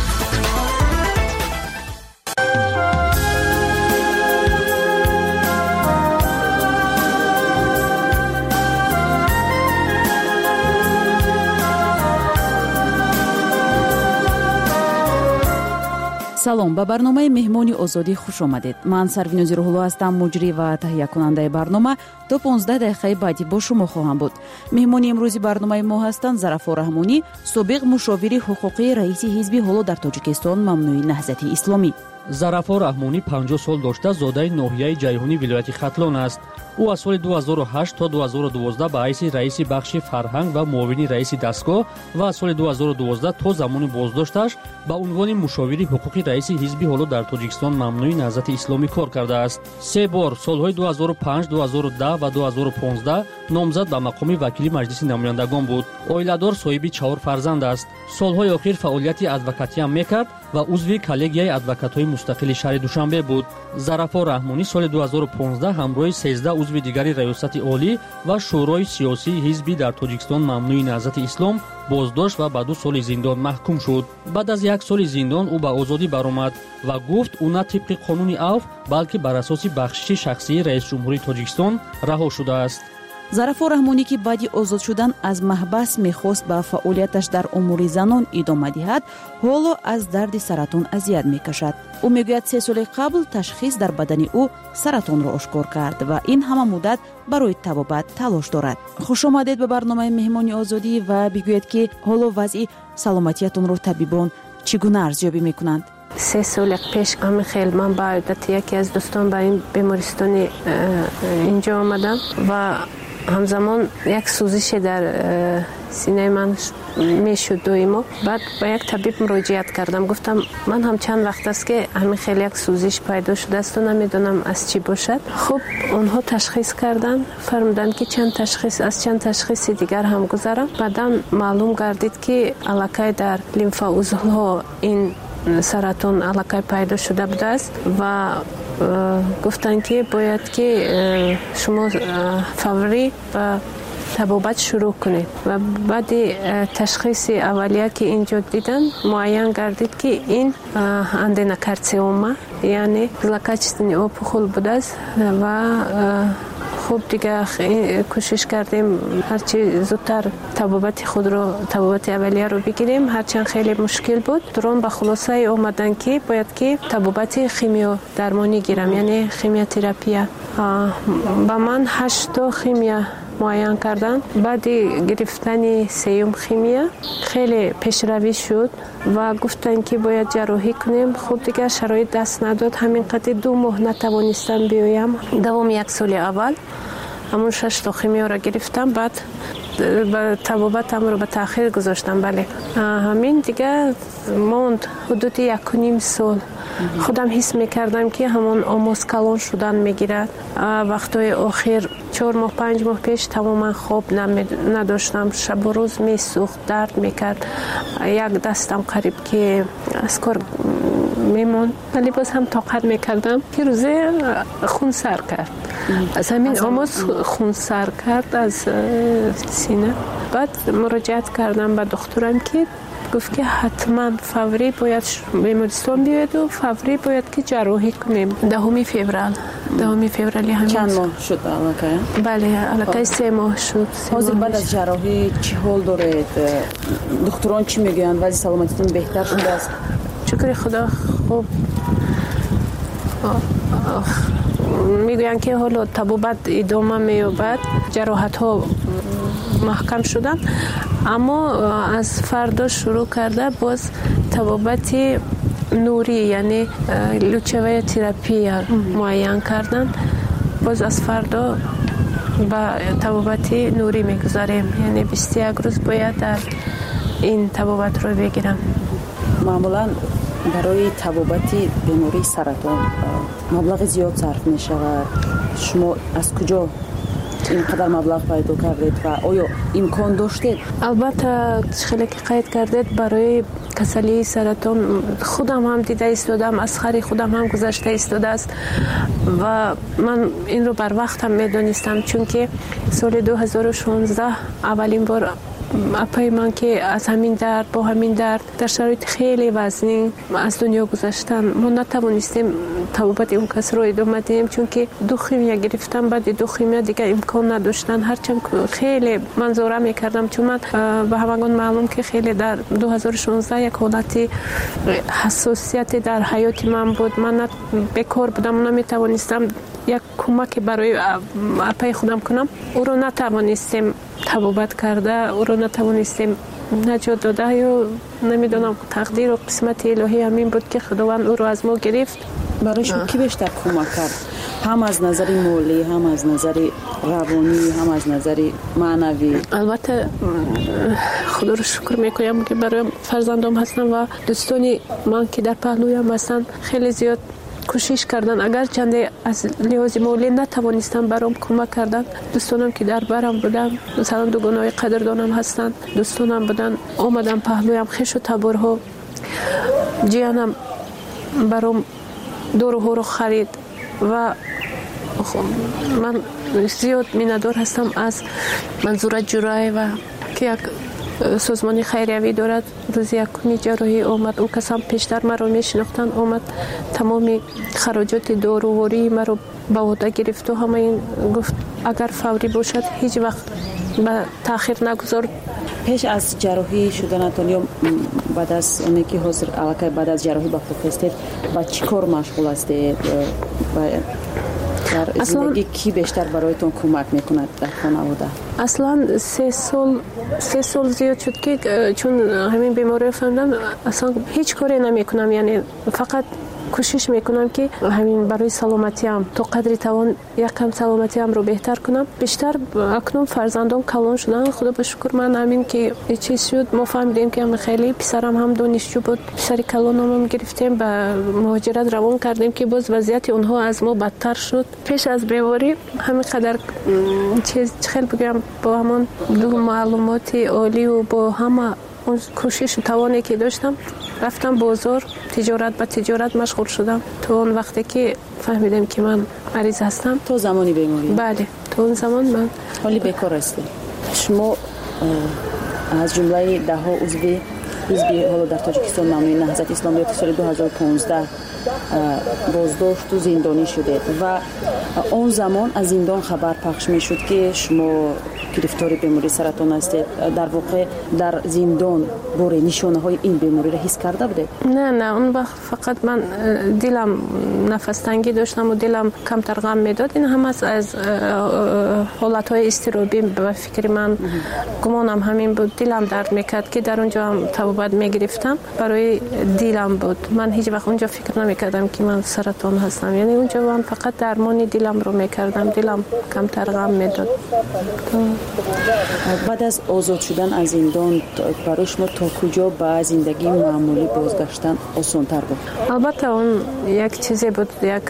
салом, ба барномаи меҳмони озодӣ хуш омадед. ман сарвинӯзи рӯҳулло ҳастам, муҷрӣ ва таҳиякунандаи барнома. то 15 дақиқаи баъдӣ бо шумо хоҳам буд. меҳмони имрӯзи барномаи мо ҳастанд Зарафо Раҳмонӣ, собиқ мушовири ҳуқуқии раиси ҳизби ҳоло дар Тоҷикистон мамнӯи наҳзати исломӣ. Зарафо Раҳмонӣ 50 сол дошта зодаи ноҳияи Ҷайҳунӣ вилояти Хатлон аст. ӯ аз соли 2008 то 2012 ба ҳайси раиси бахши фарҳанг ва муовини раиси дастгоҳ ва аз соли 2012 то замони боздошташ ба унвони мушовири ҳуқуқи раиси ҳизби ҳоло дар Тоҷикистон мамнӯи наҳзати исломӣ кор кардааст. 3 бор солҳои 2005, 2010 ва 2015 номзад ба мақоми вакили маҷлиси намояндагон буд. оиладор, соҳиби 4 фарзанд аст. солҳои охир фаъолияти адвокатиам мекард ва узви коллегияи адвокатҳои мустақили шаҳри Душанбе буд. Зарафо Раҳмонӣ соли 2015 ҳамроҳи 13 узви дигари раёсати олӣ ва шӯрои сиёсии ҳизби дар Тоҷикистон мамнӯи наҳзати ислом боздошт ва ба 2 соли зиндон маҳкум шуд. баъд аз 1 соли зиндон ӯ ба озодӣ баромад ва гуфт ӯ на тибқи қонуни авф балки бар асоси бахшиши шахсии раисҷумҳурии Тоҷикистон раҳо шудааст. зарафор раҳмонӣ ки баъди озод шудан аз маҳбас мехост ба фаъолияташ дар умури занон идома диҳад, ҳоло аз дарди саратон азият мекашад. ӯ мегӯяд 3 соли қабл ташхис дар бадани ӯ саратонро ошкор кард ва ин ҳама муддат барои табобат талош дорад. хушомадед ба барномаи меҳмони озодӣ ва бигӯед ки ҳоло вазъи саломатиятонро табибон чӣ гуна арзёбӣ мекунанд? 3 соли пеш амихел ман ба одати яке аз дӯстон ба ин бемористони инҷо омадам ва ҳамзамон як сӯзише дар синаи ман мешуд доимо. Баъд ба як табиб муроҷиат кардам, гуфтам ман ҳам чанд вақт аст ки амихел як сӯзиш пайдо шудасту намедонам аз чӣ бошад. Хуб онҳо ташхис карданд, фармуданд ки аз чанд ташхиси дигар ҳам гузарам. баъдан маълум гардид ки аллакай дар лимфаузлҳо ин саратон аллакай пайдо шуда будааст ва гуфтанд ки бояд ки шумо фаврӣ ба табобат шурӯъ кунед. ва баъди ташхиси аввалия ки инҷо дидан муайян гардид ки ин аденокарциома, яъне злокачественный опухол будааст ва хуб дига кӯшиш кардем ҳарчи зудтар табобати аввалияро бигирем, ҳарчанд хеле мушкил буд. дурон ба хулосае омаданд ки бояд ки табобати химиодармонӣ гирам, яъне химиотерапия. ба ман 8 то химия муайян карданд. баъди гирифтани 3-ум химия хеле пешравӣ шуд ва гуфтанд ки бояд ҷарроҳӣ кунем. хуб дигар шароит даст надод, ҳамин қадр 2 моҳ натавонистам биёям. давоми 1 соли аввал ҳамон 6 то химиёро гирифтам, баъд табобатамро ба таъхир гузоштам. бале ҳамин дигар монд ҳудуди 1.5 сол. худам ҳис мекардам ки ҳамон омоз калон шудан мегирад. вақтҳои охир 4 моҳ 5 моҳ пеш тамоман хоб надоштам, шабу рӯз месӯхт, дард мекард, як дастам қариб ки аз кор мемонд, вале боз ҳам тоқат мекардам. ки рӯзе хун сар кард, аз ҳамин омоз хун сар кард аз сина. баъд муроҷиат кардам ба духтурам ки гуфт ки ҳатман фаврӣ бояд бемористон биёеду фаврӣ бояд ки ҷарроҳӣ кунем. 10 феврали ҳамин чанд моҳ шуд аллакай? бале аллакай 3 моҳ шуд. ҳозир баъд аз ҷарроҳӣ чӣ ҳол доред? духтурон чӣ мегӯянд? вазъи саломатитон беҳтар шудааст? шукри худо хуб мегӯянд ки ҳоло табобат идома меёбад, ҷароҳатҳо маҳкам шуданд, аммо аз фардо шурӯъ карда боз табобати нурӣ, яъне лучевая терапия муайян карданд. боз аз фардо ба табобати нурӣ мегузарем, яъне 21 рӯз бояд дар ин табобатро бигирам. маъмулан барои табобати бемории саратон маблағи зиёд сарф мешавад. шумо аз куҷо инқадар маблағ пайдо кардед ва оё имкон доштед? албатта хеле ки қайд кардед, барои касалии саратон худам ҳам дида истодам, аз хари худам ҳам гузашта истодааст ва ман инро барвақтам медонистам, чунки соли 2016 аввалин бор апаи ман ки аз ҳамин дард бо ҳамин дард дар шароити хеле вазнин аз дунё гузаштан, мо натавонистем табобати он касро идома диҳем, чунки 2 химия гирифтам, баъди 2 химия дига имкон надоштан. ҳарчанд хеле ман зора мекардам, чун ман ба ҳамагон маълум ки хеле дар 2016 як ҳолати ҳассосияте дар ҳаёти ман буд. ман бекор будам, наметавонистам як кӯмаке барои апаи худам кунам. ӯро натавонистем табобат карда, ӯро натавонистем наҷот дода, ё намедонам, тақдиру қисмати илоҳӣ ҳамин буд ки худованд ӯро аз мо гирифт. барои шумо ки бештар кӯмак кард? ҳам аз назари молӣ, ҳам аз назари равонӣ, ҳам аз назари маънавӣ? албатта худоро шукр мекунам ки барои фарзандом ҳастам ва дӯстони ман ки дар паҳлӯям ҳастанд хеле зиёд кӯшиш кардан. агарчанде аз лиҳози молӣ натавонистам баром кӯмак кардан, дӯстонам ки дар барам буданд, масалан дугонаҳои қадрдонам ҳастанд, дӯстонам буданд, омадан паҳлӯям, хешу таборҳо. ҷиянам баром доруҳоро харид ва ман зиёд миннатдор ҳастам аз Манзура Ҷураева ки як سازمان خیریوی دارد. روز یکمی جراحی آمد، اون کسان پیشتر مرا میشناختن، آمد تمام خراجات داروواری مرا به عهده گرفت و همه این گفت اگر فوری باشد هیچ وقت به تاخیر نگذار. پیش از جراحی شدنتان یا بعد از اونی که حاضر علاقه بعد از جراحی با خود هستید با چی کار مشغول هستید؟ در زندگی کی بیشتر برایتون کمک میکند در خانواده؟ اصلا 3 سال زیاد شد که چون همین بیماری فهمیدم اصلا هیچ کاری نمیکنم، یعنی فقط کوشش میکنم که همین برای سلامتیم تا قدری توان یکم سلامتیم رو بهتر کنم. بیشتر اکنون فرزندان کلان شدن، خدا به شکر. من همین که چیز شد ما فهمیدیم که هم خیلی پسرم هم دانشجو بود، پسری کلانم گرفتیم به مهاجرت روان کردیم که باز وضعیت اونها از ما بدتر شد. پیش از بیماری همین قدر چیز خیلی بگم با همون دو معلومات عالی و با همه اون کوشش و توانی که داشتم رفتم بازار، تجارت مشغول شدم تا اون وقتی که فهمیدم که من مریض هستم. تو زمانی بیماری؟ بله، تو اون زمان من حالی بیکار هستم. شما از جمله 10 عضو حزب حالا در تاجیکستان نامی نهضت اسلامی سال 2015 بازداشت و زندانی شده و اون زمان از زندان خبر پخش می شد که شما گرفتار بیماری سرطان هستید. در واقع در زندان باره نشانه های این بیماری را حس کرده بوده؟ نه اون وقت فقط من دلم نفس تنگی داشتم و دلم کمتر غم میداد. این هم از حالت های اضطرابی به فکر من گمانم همین بود. دلم درد میکرد که در اونجا هم تبابت میگرفتم، برای دلم بود. من هیچ وقت اونجا فکر نمیکردم که من سرطان هستم، یعنی اونجا من فقط درمان دلم رو میکردم، دلم کمتر غم میداد. بعد از آزاد شدن از زندان برای شما تا کجا به زندگی معمولی بازگشتن آسان‌تر بود؟ البته اون یک چیزی بود،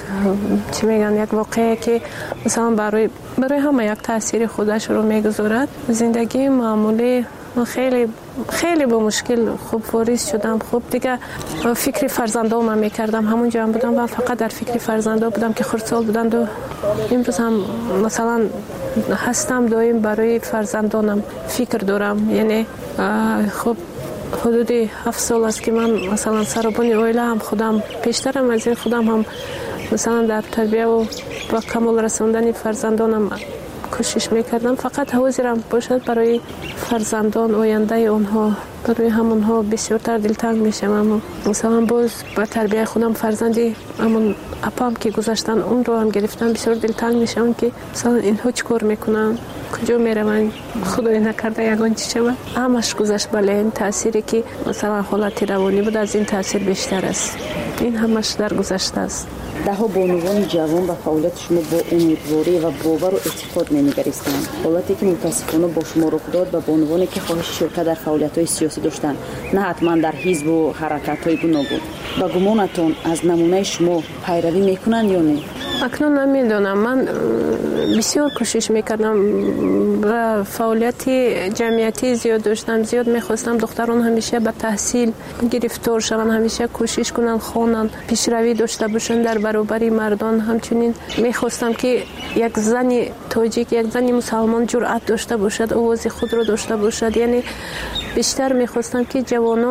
یک واقعی که مثلا برای همه یک تاثیر خودش رو میگذارد. زندگی معمولی من خیلی با مشکل خوب واریز شدم. خوب دیگه فکر فرزندانم میکردم، همونجا هم بودم و فقط در فکر فرزندان بودم که خردسال بودند و امروز هم مثلا هستم دائم برای فرزندانم فکر دارم. یعنی خب حدود 7 سال است که من مثلا سربان اویله هم خودم پیشترم از این خودم هم مثلا در تربیه و با کمال رساندن فرزندانم کوشش میکردم. فقط حاضرم باشد برای فرزندان آینده اونها، برای همونها بسیارتر دلتنگ میشم. مثلا باز با تربیه خودم فرزندی همون اپام که گذاشتن اون رو هم گرفتم، بسیار دلتنگ میشم که مثلا اینها چیکار میکنن، کجا میروند، خدای نکرده یگان چی شود. همش گذشت. بله این تأثیری که مثلا حالت روانی بود از این تأثیر بیشتر است. این همش در گذشته است. دهها بانوان جوان به فعالیت شما با امیدواری و باور و اعتقاد نمی‌گریستند. حالتی که متاسفانه با شما رخ داد به بانوانی که خواهش شرکت در فعالیت‌های سیاسی داشتند، نه حتما در حزب و حرکت‌های گوناگون. با گمانتون از نمونه شما پیروی میکنند یا نه؟ اکنون نمیدونم. من بسیار کوشش میکردم و فعالیت جمعیتی زیاد داشتم، زیاد میخواستم دختران همیشه به تحصیل گرفتار شوند، همیشه کوشش کنن خوانن، پیشروی داشته باشن در برابر مردان. همچنین میخواستم که یک زن تاجیک، یک زن مسلمان جرأت داشته باشد، آواز خود رو داشته باشد. یعنی بیشتر میخواستم که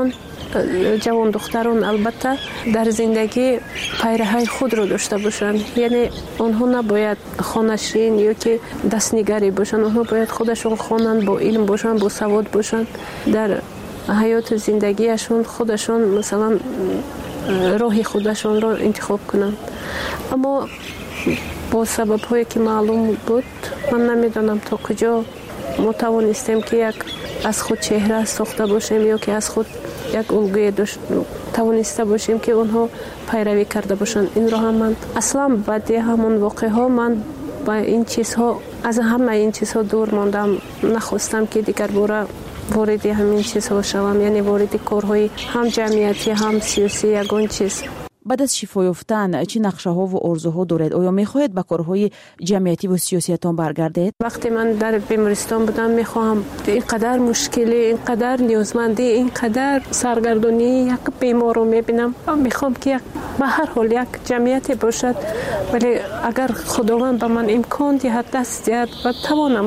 جوان دختران البته در زندگی پیرهای خود رو داشته باشند. یعنی آنها نباید خانشین یا که دستنگری باشند، آنها باید خودشون خوانند، با علم باشند، با سواد باشند، در حیات زندگیشون خودشون مثلا راه خودشون رو انتخاب کنند. اما با سبب هایی که معلوم بود من نمیدونم تا کجا ما توانستیم که یک از خود چهره ساخته باشیم یا که از خود یک الگوی توانسته باشیم که اونها پیروی کرده باشند. این رو هم من اصلا بعد همون واقعه ها من با این چیزها از همه این چیزها دور ماندم. نخواستم که دیگر وارد همین چیزها شوم، یعنی وارد کارهای هم جمعیتی هم سیاسی یگان چیز. بعد از شفا یافتن چه نقشه‌ها و آرزوها دارید؟ آیا می‌خواهید به کارهای جمعیتی و سیاسیتان برگردید؟ وقتی من در بیمارستان بودم می‌خواهم اینقدر مشکلی، اینقدر نیازمندی، اینقدر سرگردانی یک بیمار رو می‌بینم، می‌خوام که به هر حال یک جمعیتی باشد. ولی اگر خداوند به من امکان دهد، دست دهد و توانم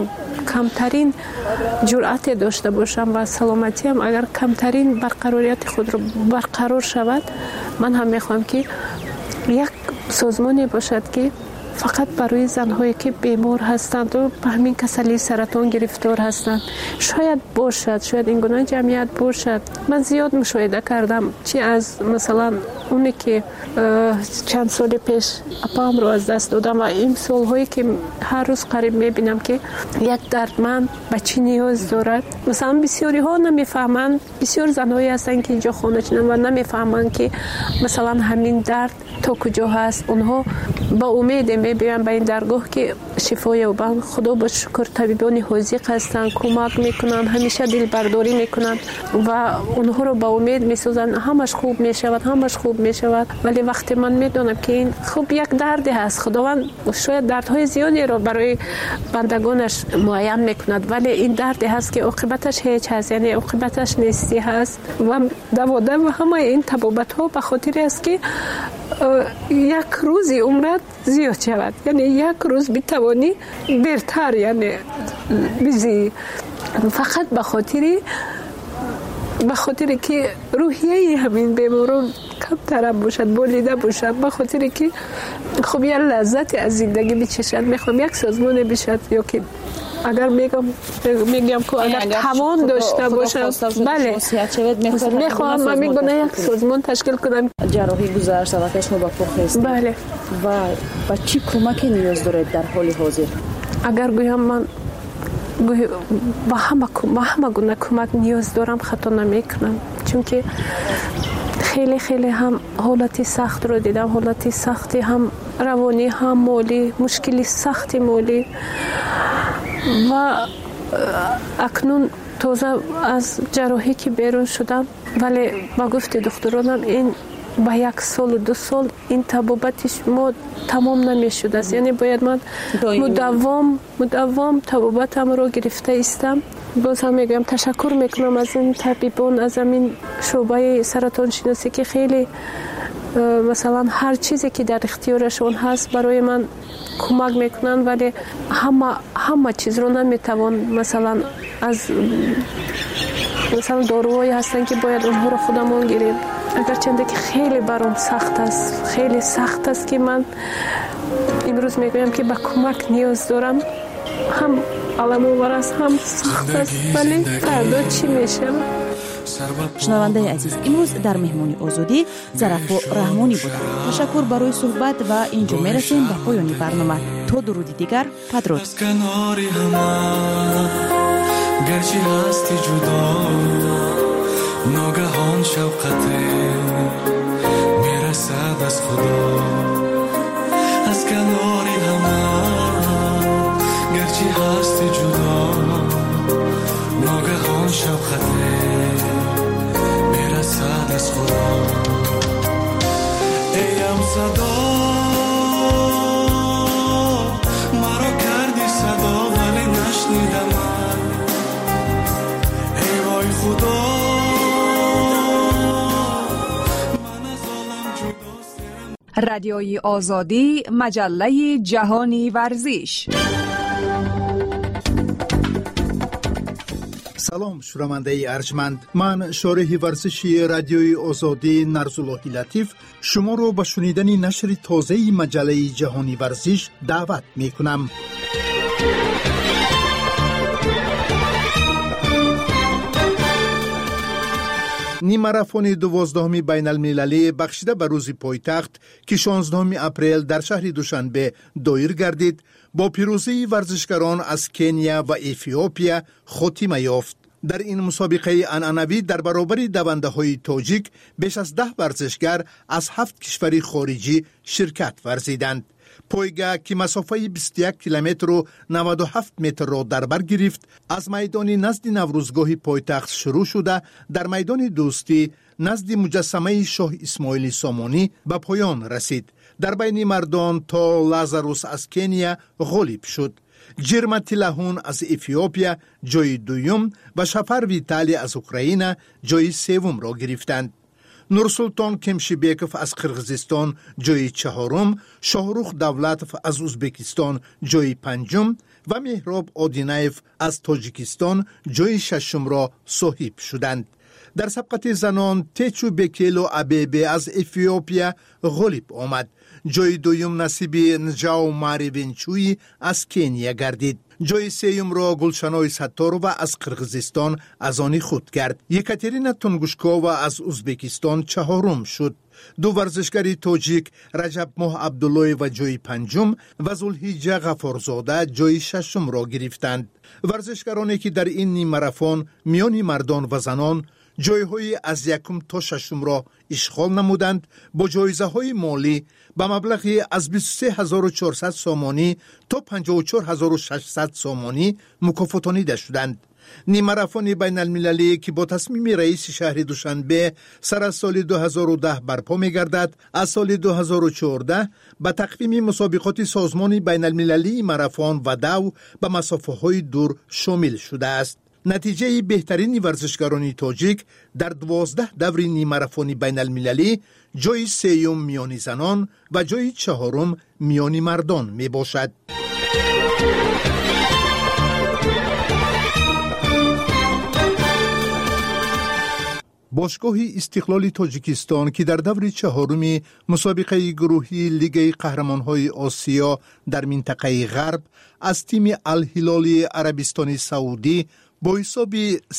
کمترین جرأت داشته باشم و سلامتیم اگر کمترین برقراریت خود رو برقرار شود، من هم میخوام که یک سازمانی باشد که فقط برای زنهایی که بیمار هستند و به همین کسلی سرطان گرفتار هستند شاید باشد، شاید این گونه جمعیت باشد. من زیاد مشاهده کردم چی از مثلا اونی که چند سال پیش اپام رو از دست دادم و این سالهایی که هر روز قریب میبینم که یک دردمند به چی نیاز دارد. مثلا بسیاری ها نمیفهمند، بسیار زنهایی هستند که اینجا خانه چنن و نمیفهمند که مثلا همین درد تا کجا هست. اونها با امید میبینن به این درگاه که شفای یابند. خدا با شکر طبیبان حاذق هستند، کمک میکنن، همیشه دل برداری میکنن و اونها رو با امید میسازن همش خوب میشود، همش خوب میشود. ولی وقتی من میدونم که این خوب یک دردی هست، خداوند شاید دردهای زیادی رو برای بندگانش معین میکند، ولی این دردی هست که عاقبتش هیچ هست، یعنی عاقبتش نیستی هست و دوادم و همه این طبابت ها به خاطر است که یک روزی عمرت زیاد شود، یعنی یک روز بتوانی بهتر یعنی بزی، فقط به خاطر که روحیه همین بیماران کمتر باشد، بولیده باشد، به خاطر که خب یه لذت از زندگی بچشد. میخوام یک سازمان بشد یا که اگر میگم که اگر توان داشته باشم، بله میخوام من میگم یک سازمان تشکیل کنم. جراحی گذشت و شما با پخ هستید، بله، و با چی کمکی نیاز دارید در حال حاضر؟ اگر گویم من با همه گونه کمک نیاز دارم خطا نمیکنم، چون که خیلی خیلی هم حالتی سخت رو دیدم، حالتی سختی هم روانی هم مالی، مشکلی سختی مالی و اکنون تازه از جراحی که بیرون شدم، ولی با گفت دکترانم این با 1 سال و 2 سال این طبابتش ما تمام نمیشد است، یعنی باید من مداوم طبابتم رو گرفته استم. باز هم میگم تشکر میکنم از این طبیبان، از این شعبه سرطان شناسی که خیلی مثلا هر چیزی که در اختیارشون هست برای من کمک میکنن، ولی همه چیز رو نمیتوان مثلا از مثلا داروهایی هستن که باید اونها رو خودمون گیریم. اگرچه که خیلی برام سخت است، خیلی سخت است که من امروز میگویم که به کمک نیاز دارم، هم علم‌آور است هم سخت است، ولی فردا چی میشه؟ شنونده عزیز، امروز در مهمانی آزادی ظرفا رحمانی بودند. تشکر برای صحبت و اینجا میرسیم به پایان برنامه. تا درودی دیگر، بدرود. گرچه هستی جدا ناگهان شوقت میرسد از خدا از کنار همه. گرچه هستی جدا ناگهان شوقت میرسد از خدا. ایم صدا مرا کردی صدا ولی نشنیدم. ای وای خدا رادیوی آزادی، مجله جهانی ورزش. سلام شنونده ارجمند، من شارح ورزشی رادیوی آزادی نرزالله لطیف شما رو به شنیدن نشر تازه مجله جهانی ورزش دعوت می کنم. نیم ماراتون 12 بین المللی بخشیده به روز پایتخت که 16 اپریل در شهر دوشنبه دایر گردید با پیروزی ورزشکاران از کنیا و اتیوپیا خاتمه یافت. در این مسابقه عنعنوی در برابر دونده‌های تاجیک بیش از 10 ورزشگر از 7 کشور خارجی شرکت ورزیدند. پایگاه که مسافه 21 کیلومتر و 97 متر را در بر گرفت از میدان نزد نوروزگاه پایتخت شروع شده در میدان دوستی نزد مجسمه شاه اسماعیل سامانی به پایان رسید. در بین مردان تا لازاروس از کنیا غالب شد. جرما تیلاهون از اتیوپیا جای دوم و شفر ویتالی از اوکراین جای سوم را گرفتند. نورسولتان کمشیبیکوف از قرغیزستان جای چهارم، شاهروخ دولتوف از ازبکستان جای پنجم و مهراب آدینایف از تاجیکستان جای ششم را صاحب شدند. در سبقت زنان تیچو بکیلو ابیبی از افیوپیا غالب آمد. جای دویم نصیب نجاو ماری ونچوی از کنیا گردید. جای سیوم را گلشنای ستاروا از قرغیزستان از آن خود کرد. یکاترینا تونگوشکووا از ازبکستان چهارم شد. دو ورزشکاری تاجیک رجب ماه عبدالله و جای پنجم و ذوالحجه غفارزاده جای ششم را گرفتند. ورزشکارانی که در این نیم ماراتون میان مردان و زنان جایهای از یکم تا ششم را اشغال نمودند با جایزه های مالی به مبلغی از 23400 سومانی تا 54600 سومانی مکافاتانیده شدند. نیم ماراتون بین المللی که با تصمیم رئیس شهر دوشنبه سر از سال 2010 برپا می گردد، از سال 2014 به تقویم مسابقات سازمان بین المللی ماراتون و دو به مسافه های دور شامل شده است. نتیجه بهترین ورزشکاران تاجیک در 12 دور نیم ماراتون بین المللی جای سیوم میان زنان و جای چهارم میان مردان می باشد. باشگاه استقلال تاجیکستان که در دور چهارم مسابقه گروهی لیگ قهرمان‌های آسیا در منطقه غرب از تیم الهلال عربستان سعودی با حساب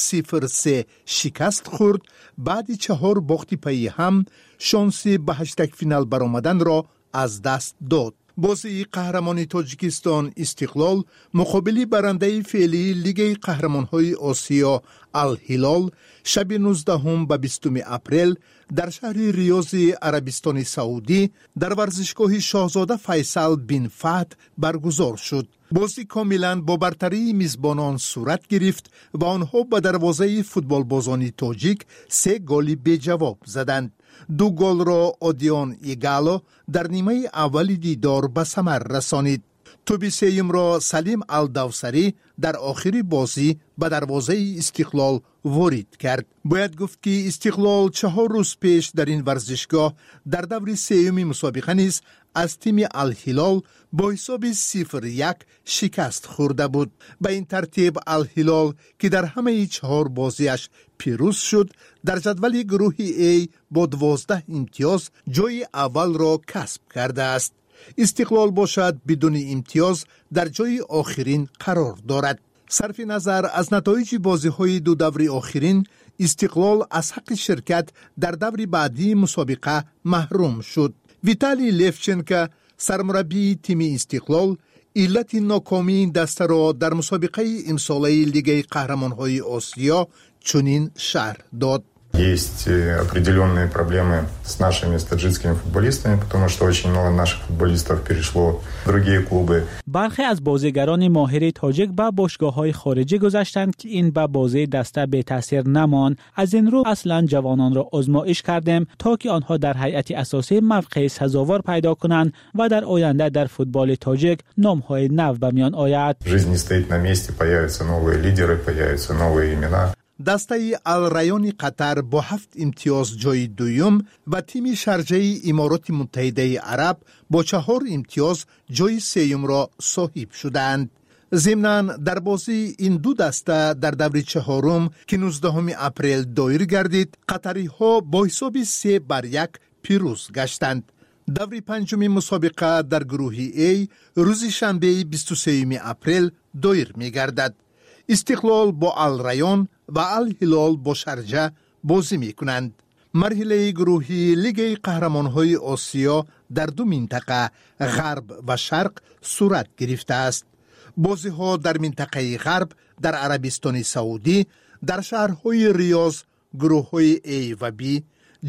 0-3 شکست خورد، بعد 4 باخت پی هم شانس به هشتگ فینال برآمدن را از دست داد. بازی قهرمان تاجیکستان استقلال مقابل برنده فعلی لیگ قهرمان‌های آسیا الهلال شب 19 به 20 اپریل در شهر ریاض عربستان سعودی در ورزشگاه شاهزاده فیصل بن فهد برگزار شد. بازی کاملا با برتری میزبانان صورت گرفت و آنها به دروازه فوتبال بازان تاجیک 3 گل بی جواب زدند. 2 گل را آدیان ایگالو در نیمه اول دیدار به ثمر رسانید. توپ سیم را سلیم الدوسری در آخر بازی به دروازه استقلال وارد کرد. باید گفت که استقلال 4 روز پیش در این ورزشگاه در دور سیوم مسابقه نیز از تیم الهلال با حساب 0-1 شکست خورده بود. به این ترتیب الهلال که در همه 4 بازیش پیروز شد در جدول گروه A با 12 امتیاز جای اول را کسب کرده است. استقلال باشد بدون امتیاز در جای آخرین قرار دارد. صرف نظر از نتایج بازی‌های 2 دور آخرین، استقلال از حق شرکت در دور بعدی مسابقه محروم شد. ویتالی لیفچنکو سرمربی تیم استقلال علت ناکامی دسته را در مسابقه امساله لیگ قهرمان‌های آسیا چنین شرح داد. Есть определенные проблемы с нашими таджикскими футболистами, потому что очень много наших футболистов перешло в другие клубы. برخی از بازیگران ماهر تاجیک به باشگاه‌های خارجی گذاشتند که این به بازی دسته به تاثیر نماند. از این رو اصلا جوانان را آزمایش کردیم تا که آنها در هیئت اساسی موقع سزاوار پیدا کنند و در آینده در فوتبال تاجیک نام‌های نو به میان آید. Жизнь не стоит на месте, появятся новые лидеры, появятся новые имена. دسته الریان قطر با 7 امتیاز جای دوم و تیم شارجه امارات متحده عرب با 4 امتیاز جای سیوم را صاحب شدند. ضمناً در بازی این دو دسته در دور چهارم که 19 اپریل دایر گردید، قطری ها با حساب 3-1 پیروز گشتند. دور پنجم مسابقه در گروه A روز شنبه 23 اپریل دایر می گردد. استقلال با الریان و الهلال با شارجه بازی می کنند. مرحله گروهی لیگ قهرمان‌های آسیا در 2 منطقه غرب و شرق صورت گرفته است. بازی ها در منطقه غرب در عربستان سعودی در شهرهای ریاض گروه های A و B،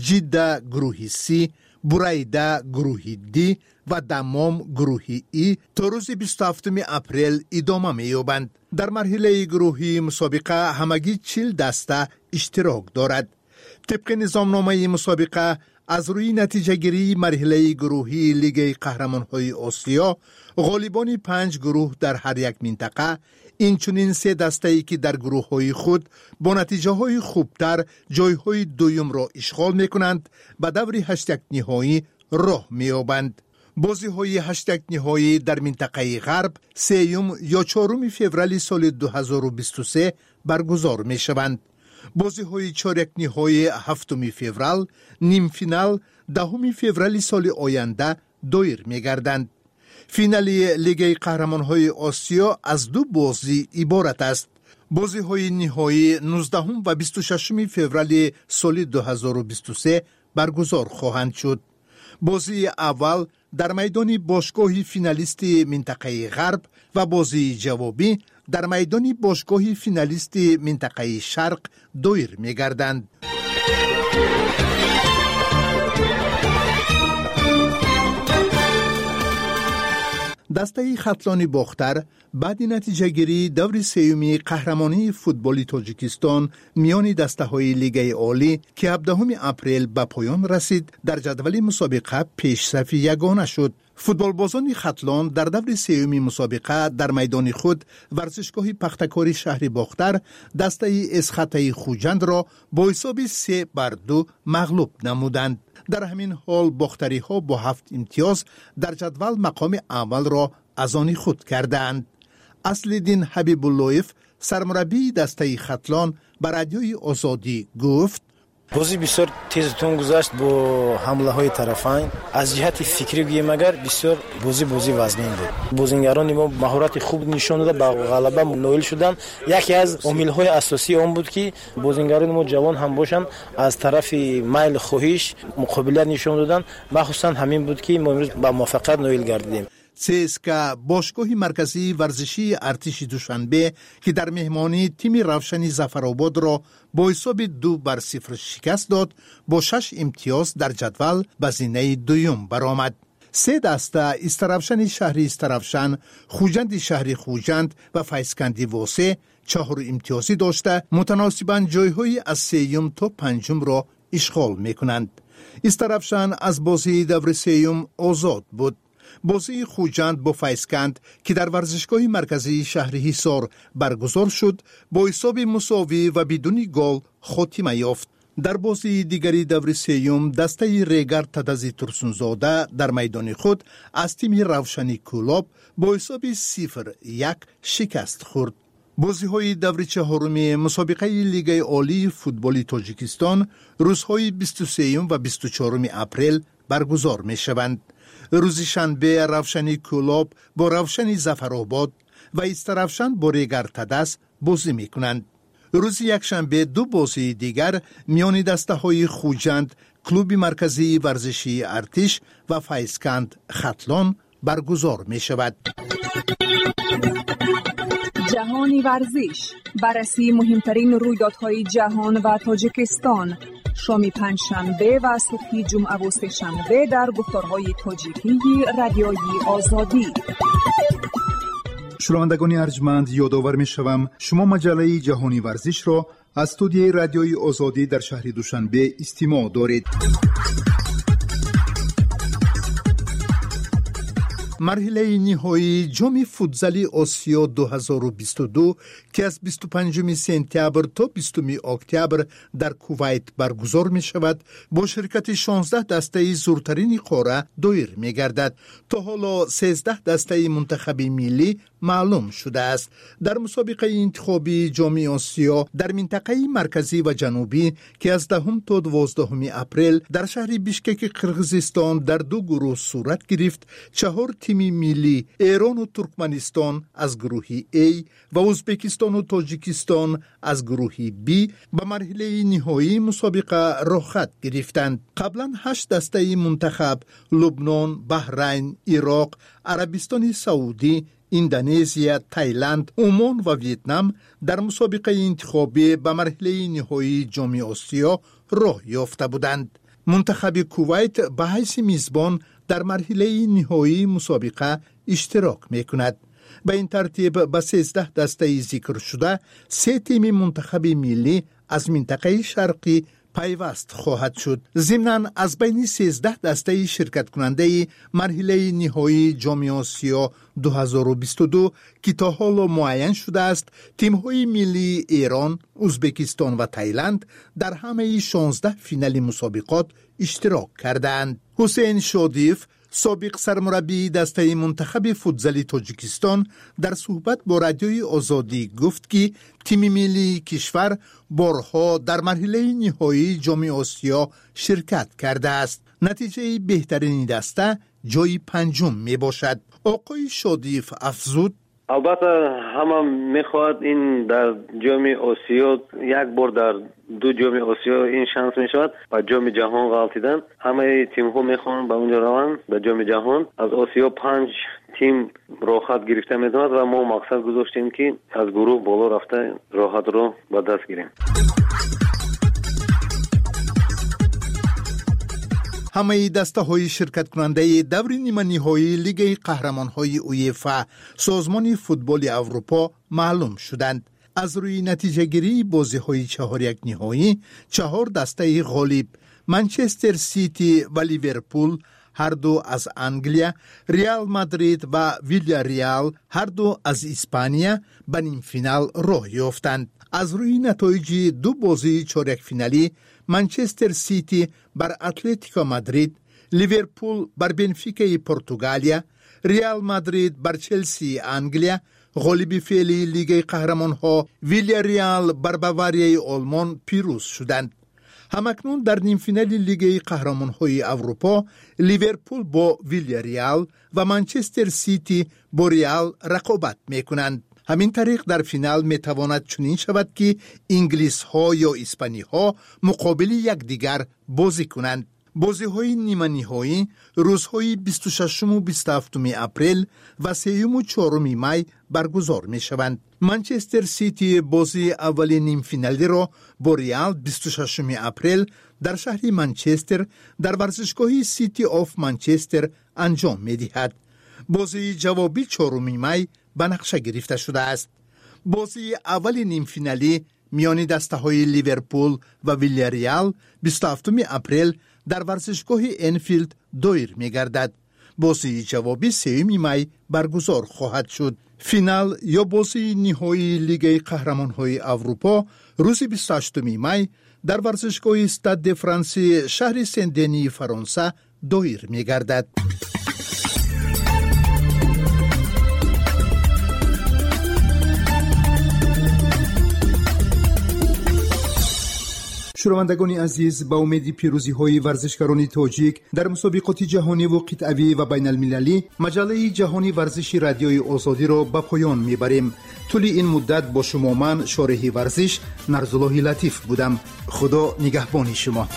جده گروه C، بریده گروه D و دمام گروه E تا روز 27 اپریل ادامه می‌یابند. در مرحله گروهی مسابقه همگی 40 دسته اشتراک دارد. طبق نظامنامه مسابقه از روی نتیجه گیری مرحله گروهی لیگ قهرمان‌های آسیا، غالبان 5 گروه در هر یک منطقه، اینچنین 3 دسته‌ای که در گروه‌های خود با نتیجه‌های خوبتر جای‌های دوم را اشغال می‌کنند، به دور 8 نهایی راه می‌یابند. بازی‌های 8 نهایی در منطقه غرب 3 یا 4 فوریه سال 2023 برگزار می‌شوند. بازی‌های چهارک نهایی 7 فوریه، نیم فینال 10 فوریه سال آینده دایر می‌گردند. فینال لیگ قهرمان‌های آسیا از 2 بازی عبارت است. بازی‌های نهایی 19 و 26 فوریه سال 2023 برگزار خواهند شد. بازی اول در میدان باشگاه فینالیست منطقه غرب و بازی جوابی در میدان باشگاه فینالیست منطقه شرق دایر می‌گردند. دسته خطلان باختر بعد نتیجه گیری دور سوم قهرمانی فوتبال تاجیکستان میان دسته های لیگ عالی که 17 اپریل به پایان رسید، در جدول مسابقه پیشرفت یگانه شد. فوتبالبازان خطلان در دور سوم مسابقه در میدان خود ورزشگاه پختکاری شهر باختر دسته اسخطه خوجند را با حساب 3-2 مغلوب نمودند. در همین حال باختری ها با 7 امتیاز در جدول مقام اول را از آن خود کردند. اصلالدین حبیب اللهیف سرمربی دسته خطلان به رادیوی آزادی گفت: بازی بسیار تیزتون گذشت با حمله های طرفین. از جهت فکری گویم اگر بسیار بازی وزنین بود. بازیگران ما مهارت خوب نشان دادند، با غلبه نائل شدند. یکی از عامل های اساسی آن بود که بازیگران ما جوان هم باشند، از طرف میل خواهش مقابله نشان دادند. مخصوصا همین بود که ما امروز با موفقیت نائل گردیدیم. CSKA باشگاه مرکزی ورزشی ارتش دوشنبه که در مهمانی تیم روشن ظفرآباد را با حساب 2-0 شکست داد، با 6 امتیاز در جدول به زینه دوم برآمد. 3 دسته استرافشن شهری استرافشن، خوجند شهری خوجند و فیضکندی واسه 4 امتیازی داشته متناسباً جایهای از 3 تا 5 را اشغال میکنند. استرافشن از بازی دور 3 آزاد بود. بازی خوجند با فیضکند که در ورزشگاه مرکزی شهر حصار برگزار شد با حساب مساوی و بدون گل خاتمه یافت. در بازی دیگری دور 3 دسته ریگر تدزی ترسونزاده در میدان خود از تیم روشنی کولاب با حساب 0-1 شکست خورد. بازی های دور 4 مسابقه لیگ عالی فوتبال تاجیکستان روزهای 23 و 24 اپریل برگزار می شوند. روز شنبه روشنی کولاب با روشنی ظفرآباد و استرافشن با ریگر تدس بازی می کنند. روز یکشنبه 2 بازی دیگر میان دسته های خوجند کلوب مرکزی ورزشی ارتش و فیضکند خطلان برگزار می شود. جهانی ورزش، بررسی مهمترین رویدادهای جهان و تاجیکستان، شام پنجشنبه و صبح جمعه و سه‌شنبه در گفتارهای تاجیکی رادیوی آزادی. شنوندگان ارجمند، یادآور می‌شوم شما مجله جهانی ورزش را از استودیوی رادیوی آزادی در شهر دوشنبه استماع دارید. مرحله نهایی جام فوتزال آسیا 2022 که از 25 سپتامبر تا 20 اکتبر در کویت برگزار می شود با شرکت 16 دسته زورترین قاره دایر می گردد. تا حالا 13 دسته منتخب ملی معلوم شده است. در مسابقه انتخابی جام آسیا در منطقه مرکزی و جنوبی که از 10 تا 12 اپریل در شهر بیشکک قرقیزستان در 2 گروه صورت گرفت، 4 تیم ملی ایران و ترکمنستان از گروه A و ازبکستان و تاجیکستان از گروه B به مرحله نهایی مسابقه رخصت گرفتند. قبلا 8 دسته منتخب لبنان، بحرین، عراق، عربستان سعودی، اندونزیا، تایلند، عمان و ویتنام در مسابقه انتخابی به مرحله نهایی جام آسیا راه یافته بودند. منتخب کویت به حیث میزبان در مرحله نهایی مسابقه اشتراک میکند. به این ترتیب به 13 دسته ذکر شده 3 تیم منتخب ملی از منطقه شرقی پیوست خواهد شد. ضمناً از بین 13 دسته شرکت کننده مرحله نهایی جام آسیا 2022 که تا حالا معین شده است، تیم‌های ملی ایران، ازبکستان و تایلند در همه 16 فینال مسابقات اشتراک کردند. حسین شادیف، سابق سرمربی دسته منتخب فوتزال تاجیکستان، در صحبت با رادیوی آزادی گفت که تیم ملی کشور بارها در مرحله نهایی جام آسیا شرکت کرده است. نتیجه بهترین دسته جای 5 می باشد. آقای شادیف افزود: البته همه میخواد این در جام آسیا یک بار در 2 جام آسیا این شانس میشود و جام جهان غلطیدن. همه تیم ها میخوان به اونجا روند به جام جهان. از آسیا 5 تیم راحت گرفته میتواند و ما مقصد گذاشتیم که از گروه بالا رفته راحت رو به دست گیریم. همه دسته های شرکت کننده دور نیمه نهایی لیگ قهرمان های اویفا سازمان فوتبال اروپا معلوم شدند. از روی نتیجه گیری بازی های 4-1 نهایی 4 دسته غالب منچستر سیتی و لیورپول هر دو از انگلیا، ریال مادرید و ویلیاریال هر دو از اسپانیا به نیم فینال راه یافتند. از روی نتایج 2 بازی 4-1 فینالی منچستر سیتی بر اتلتیکو مادرید، لیورپول بر بنفیکا پرتغالیا، ریال مادرید بر چلسی انگلیا، غالب فعلی لیگ قهرمان‌ها ویلیاریال بر باواریای آلمان پیروز شدند. همکنون در نیم فینال لیگ قهرمان‌های اروپا لیورپول با ویلیاریال و منچستر سیتی با ریال رقابت می‌کنند. همین طریق در فینال میتواند چنین شود که انگلیس ها یا اسپانی ها مقابل یکدیگر بازی کنند. بازی های نیمه نهایی روزهای 26 و 27 اپریل و 3 و 4 می برگزار می شوند. منچستر سیتی بازی اولی نیم فینالی را با ریال 26 اپریل در شهر منچستر در ورزشگاه سیتی آف منچستر انجام می دهد. بازی جوابی 4 می به نقشه گرفته شده است. بازی اول نیم فینالی میان دسته های لیورپول و ویلیاریال 27 اپریل در ورزشگاه انفیلد دایر می گردد. بازی جوابی 3 می برگزار خواهد شد. فینال یا بازی نهایی لیگ قهرمان های اروپا روز 28 می در ورزشگاه استاد فرانسه شهر سن دنی فرانسه دایر می گردد. شنوندگان عزیز، با امید پیروزی های ورزشکاران تاجیک در مسابقات جهانی و قطعی و بین المللی مجله جهانی ورزش رادیوی آزادی را به پایان میبریم. طول این مدت با شما من شارح ورزش نرزالله لطیف بودم. خدا نگهبان شما.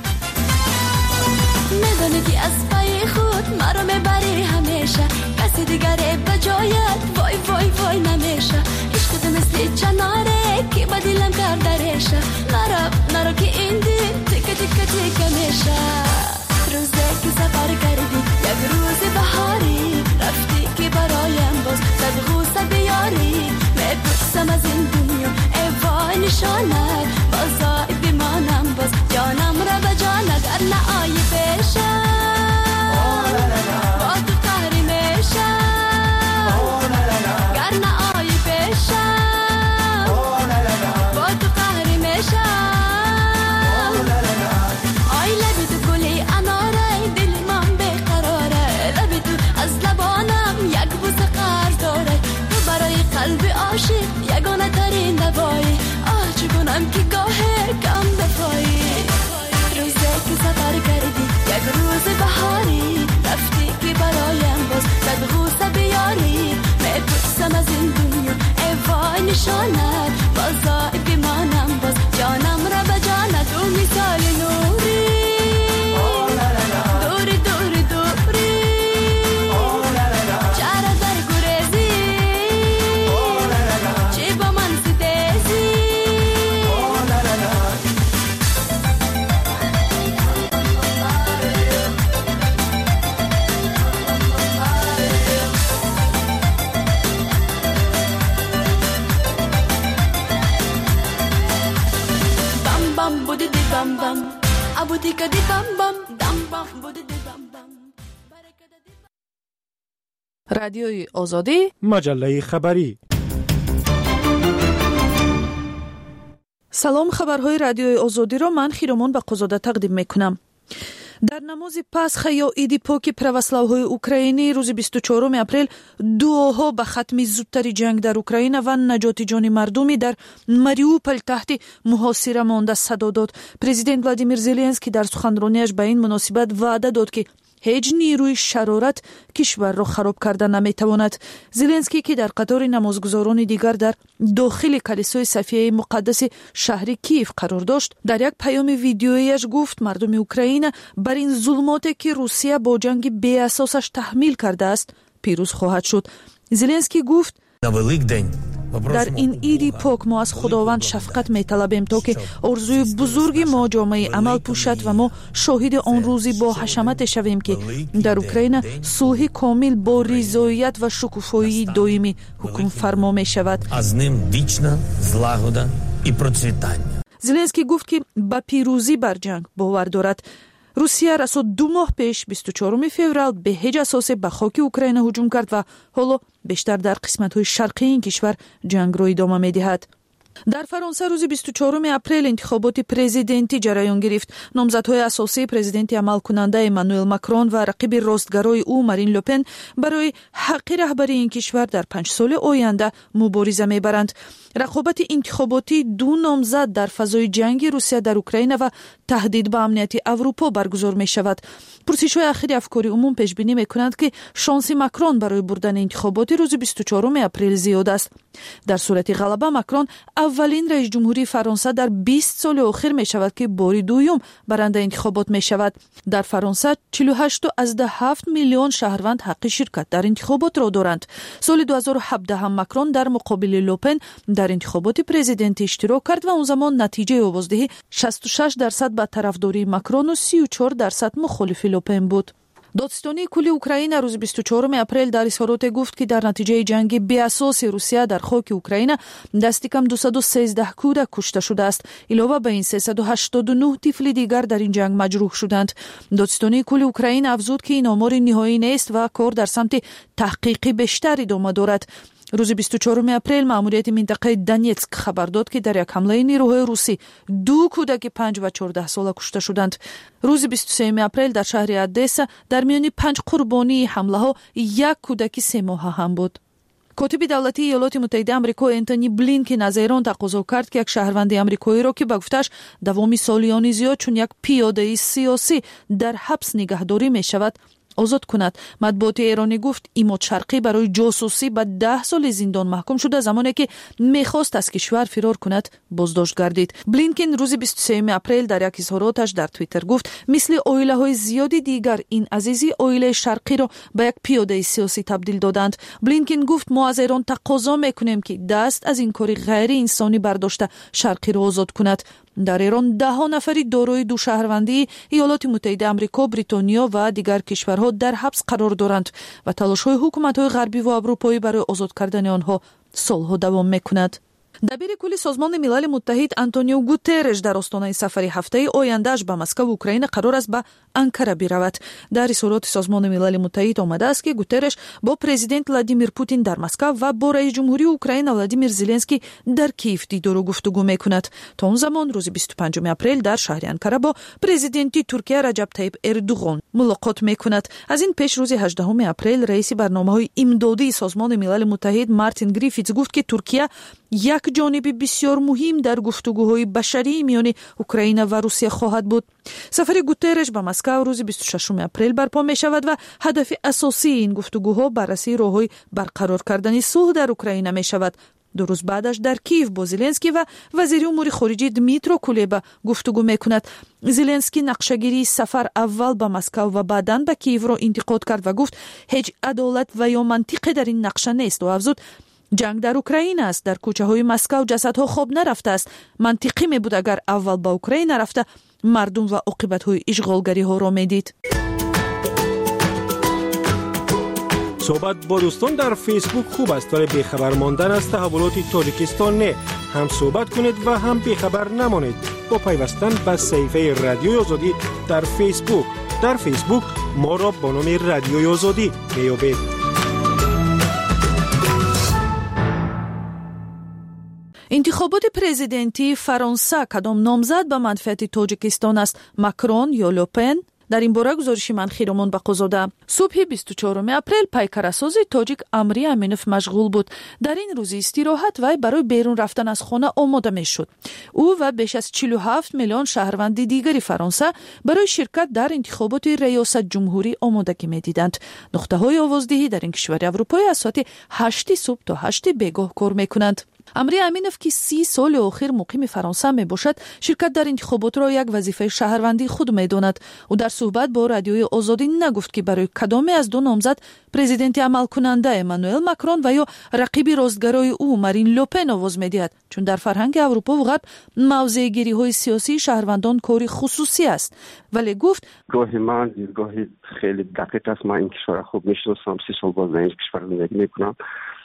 میدونی که از پای خود مرا میبری همیشه، کسی دیگره به جایت وای وای وای نمیشه. عشق مثل چناره که با دلم کرده ریشه، نرو که این دل تیکه تیکه تیکه میشه. روزه که سفر کردی یک روز بهاری، رفتی که برایم باز صد غوصه بیاری. میپرسم از این دنیا ای وای نشانت، بازای بیمانم باز جانم را به جانت. گر نه آیی پیشم با تو قهری میشم، گر نه آیی پیشم با تو قهری میشم. آی لبی تو گلی اناره، دل من بیقراره. لبی تو از لبانم یک بوسه قرض داره. تو برای قلب عاشق یگانه ترین دوایی. آه چگونم که گاهی کم دفایی. روزه که سفر کردی یک روز بهاری، رفتی که برایم باز صد غوصه بیاری. میپرسم از این دنیا ای وای نشانت، بازای بیمانم باز جانم را به جانت. او مثال نوری دوری دوری دوری، چرا در گریزی چی با من ستیزی. بودی که دی بم بم دم بم بودی دی بم بم. رادیوی آزادی، مجله خبری. سلام، خبرهای رادیوی آزادی را من خیرمان بقزاده تقدیم میکنم. در نماز پاسخ یا عید پاک православهای اوکراینی روز 24 اپریل دعاها به ختم زودتری جنگ در اوکراین و نجات جان مردمی در ماریوپل تحت محاصره مانده صدا داد. پرزیدنت ولادیمیر زلنسکی در سخنرانیش به این مناسبت وعده داد که هیچ نیروی شرارت کشور را خراب کرده نمیتواند. زلنسکی که در قطار نمازگزاران دیگر در داخل کلیسای صفیه مقدس شهر کیف قرار داشت، در یک پیام ویدیویش گفت مردم اوکراین بر این ظلماتی که روسیه با جنگ بی اساسش تحمیل کرده است پیروز خواهد شد. زلنسکی گفت در این عید پاک ما از خداوند شفقت می‌طلبیم تا که آرزوی بزرگ ما جامعه عمل پوشد و ما شاهد آن روزی با حشمت شویم که در اوکراین صلح کامل با رضایت و شکوفایی دائمی حکم فرما می‌شود. زلنسکی گفت که با پیروزی بر جنگ باور دارد. روسیه رسو 2 ماه پیش 24 فеврал به هیچ اساس به خاک اوکراین هجوم کرد و حالا بیشتر در قسمت‌های شرقی این کشور جنگ را ادامه می‌دهد. در فرانسه روز 24 اپریل انتخابات پرزیدنتی جریان گرفت. نامزدهای اساسی پرزیدنت عمل کننده امانوئل ماکرون و رقیب راستگرای او مارین لوپن برای حق رهبری این کشور در 5 سال آینده مبارزه می‌برند. رقابت انتخاباتی دو نامزد در فضای جنگ روسیه در اوکراین و تهدید به امنیت اروپا برگزار می شود. پرسش‌های اخیر افکاری عموم پیش بینی می‌کنند که شانس ماکرون برای بردن انتخابات روز 24 اپریل زیاد است. در صورت غلبه ماکرون اولین رئیس جمهوری فرانسه در 20 سال اخیر می شود که بار دوم برنده انتخابات می شود. در فرانسه 48.7 میلیون شهروند حق شرکت در انتخابات را دارند. سال 2017 هم ماکرون در مقابل لوپن در انتخابات پرزیدنتی اشتراک کرد و اون زمان نتیجه آوازدهی 66% به طرفداری ماکرون و 34% مخالف لوپن بود. دادستانی کلی اوکراین روز 24 اپریل در اظهارات گفت که در نتیجه جنگ بی اساس روسیه در خاک اوکراین دست کم 213 کودک کشته شده است. علاوه بر این 389 طفل دیگر در این جنگ مجروح شدند. دادستانی کلی اوکراین افزود که این آمار نهایی نیست و کار در سمت تحقیق بیشتر ادامه دارد. روز 24 اپریل ماموریت منطقه دونیتسک خبر داد که در یک حمله نیروهای روسی 2 کودک 5 و 14 ساله کشته شدند. روز 23 اپریل در شهر ادسا در میان 5 قربانی حمله ها 1 کودک 3 ماهه هم بود. کاتب دولتی ایالات متحده آمریکا انتونی بلینکن از ایران تقاضا کرد که یک شهروند آمریکایی را که به گفتش دوام سالیانی زیاد چون یک پیاده سیاسی در حبس نگهداری می شود آزاد کند. مطبوعات ایرانی گفت ایماد شرقی برای جاسوسی به 10 سال زندان محکوم شده زمانی که میخواست از کشور فرار کند بازداشت گردید. بلینکن روز 23 اپریل در یک اظهاراتش در توییتر گفت مثل عائله های زیادی دیگر این عزیزی عائله شرقی را به یک پیاده سیاسی تبدیل دادند. بلینکن گفت ما از ایران تقاضا میکنیم که دست از این کار غیر انسانی برداشته شرقی را آزاد کند. در ایران 10 نفری دارای 2 شهروندی ایالات متحده آمریکا، بریتانیا و دیگر کشورها در حبس قرار دارند و تلاش‌های حکومت‌های غربی و اروپایی برای آزاد کردن آنها سالها دوام می‌کند. دبیر کل سازمان ملل متحد آنتونیو گوترش در آستانه سفر هفته آینده‌اش به مسکو و اوکراین قرار است به انکره برود. در اظهارات سازمان ملل متحد آمده است که گوترش با پرزیدنت ولادیمیر پوتین در مسکو و با رئیس جمهوری اوکراین ولادیمیر زلنسکی در کیف دیدار و گفتگو می‌کند. تا اون زمان روز 25 اپریل در شهر انکره با پرزیدنت ترکیه رجب طیب اردوغان ملاقات می‌کند. از این پیش روز 18 اپریل رئیس برنامه‌های امدادی سازمان ملل متحد مارتین گریفیتس گفت که ترکیه یک جانب بسیار مهم در گفتگوهای بشری میان اوکراین و روسیه خواهد بود. سفر گوترش به مسکو روز 26 اپریل برپا می شود و هدف اساسی این گفتگوها بررسی راههای برقرار کردن صلح در اوکراین می شود. 2 روز بعدش در کیف با زلنسکی و وزیر امور خارجه دمیترو کولبا گفتگو میکند. زلنسکی نقشه‌گیری سفر اول به مسکو و بعداً به کیف را انتقاد کرد و گفت هیچ عدالت و یا منطقی در این نقشه نیست و افزود جنگ در اوکراین است. در کوچه های مسکو جسدها خواب نرفته است. منطقی می بود اگر اول با اوکراین رفته مردم و عاقبت های اشغالگری ها را می دید. صحبت با دوستان در فیسبوک خوب است ولی بیخبر ماندن از تحولات تاجیکستان نه. هم صحبت کنید و هم بیخبر نمانید. با پیوستن به صفحه رادیوی آزادی در فیسبوک ما را با نام رادیوی آزادی میابید. انتخابات پرزیدنتی فرانسه کدام نامزد به منفعت تاجیکستان است، ماکرون یا لوپن؟ در این باره گزارشی من خیرمان بقضاده. صبح 24 اپریل پیکرساز تاجیک امری امینوف مشغول بود. در این روز استراحت وی برای بیرون رفتن از خانه آماده می شد. او و بیش از 47 میلیون شهروند دیگری فرانسه برای شرکت در انتخابات ریاست جمهوری آمادگی می دیدند. نقطه های آوازدهی در این کشور اروپایی از ساعت 8 صبح تا 8 بیگاه کار می کنند. امری امینوف که 30 سال اخیر مقیم فرانسه می باشد، شرکت در انتخابات را یک وظیفه شهروندی خود می داند. او در صحبت با رادیوی آزادی نگفت که برای کدام از دو نامزد پرزیدنت عمل کننده امانوئل ماکرون و یا رقیب راستگرای او مارین لوپن آواز می دهد، چون در فرهنگ اروپا و غرب موضع گیری های سیاسی شهروندان کاری خصوصی است. ولی گفت گاهی من دیدگاهی خیلی دقیق است. من این کشور خوب میشناسم، 30 سال باز در این کشور زندگی میکنم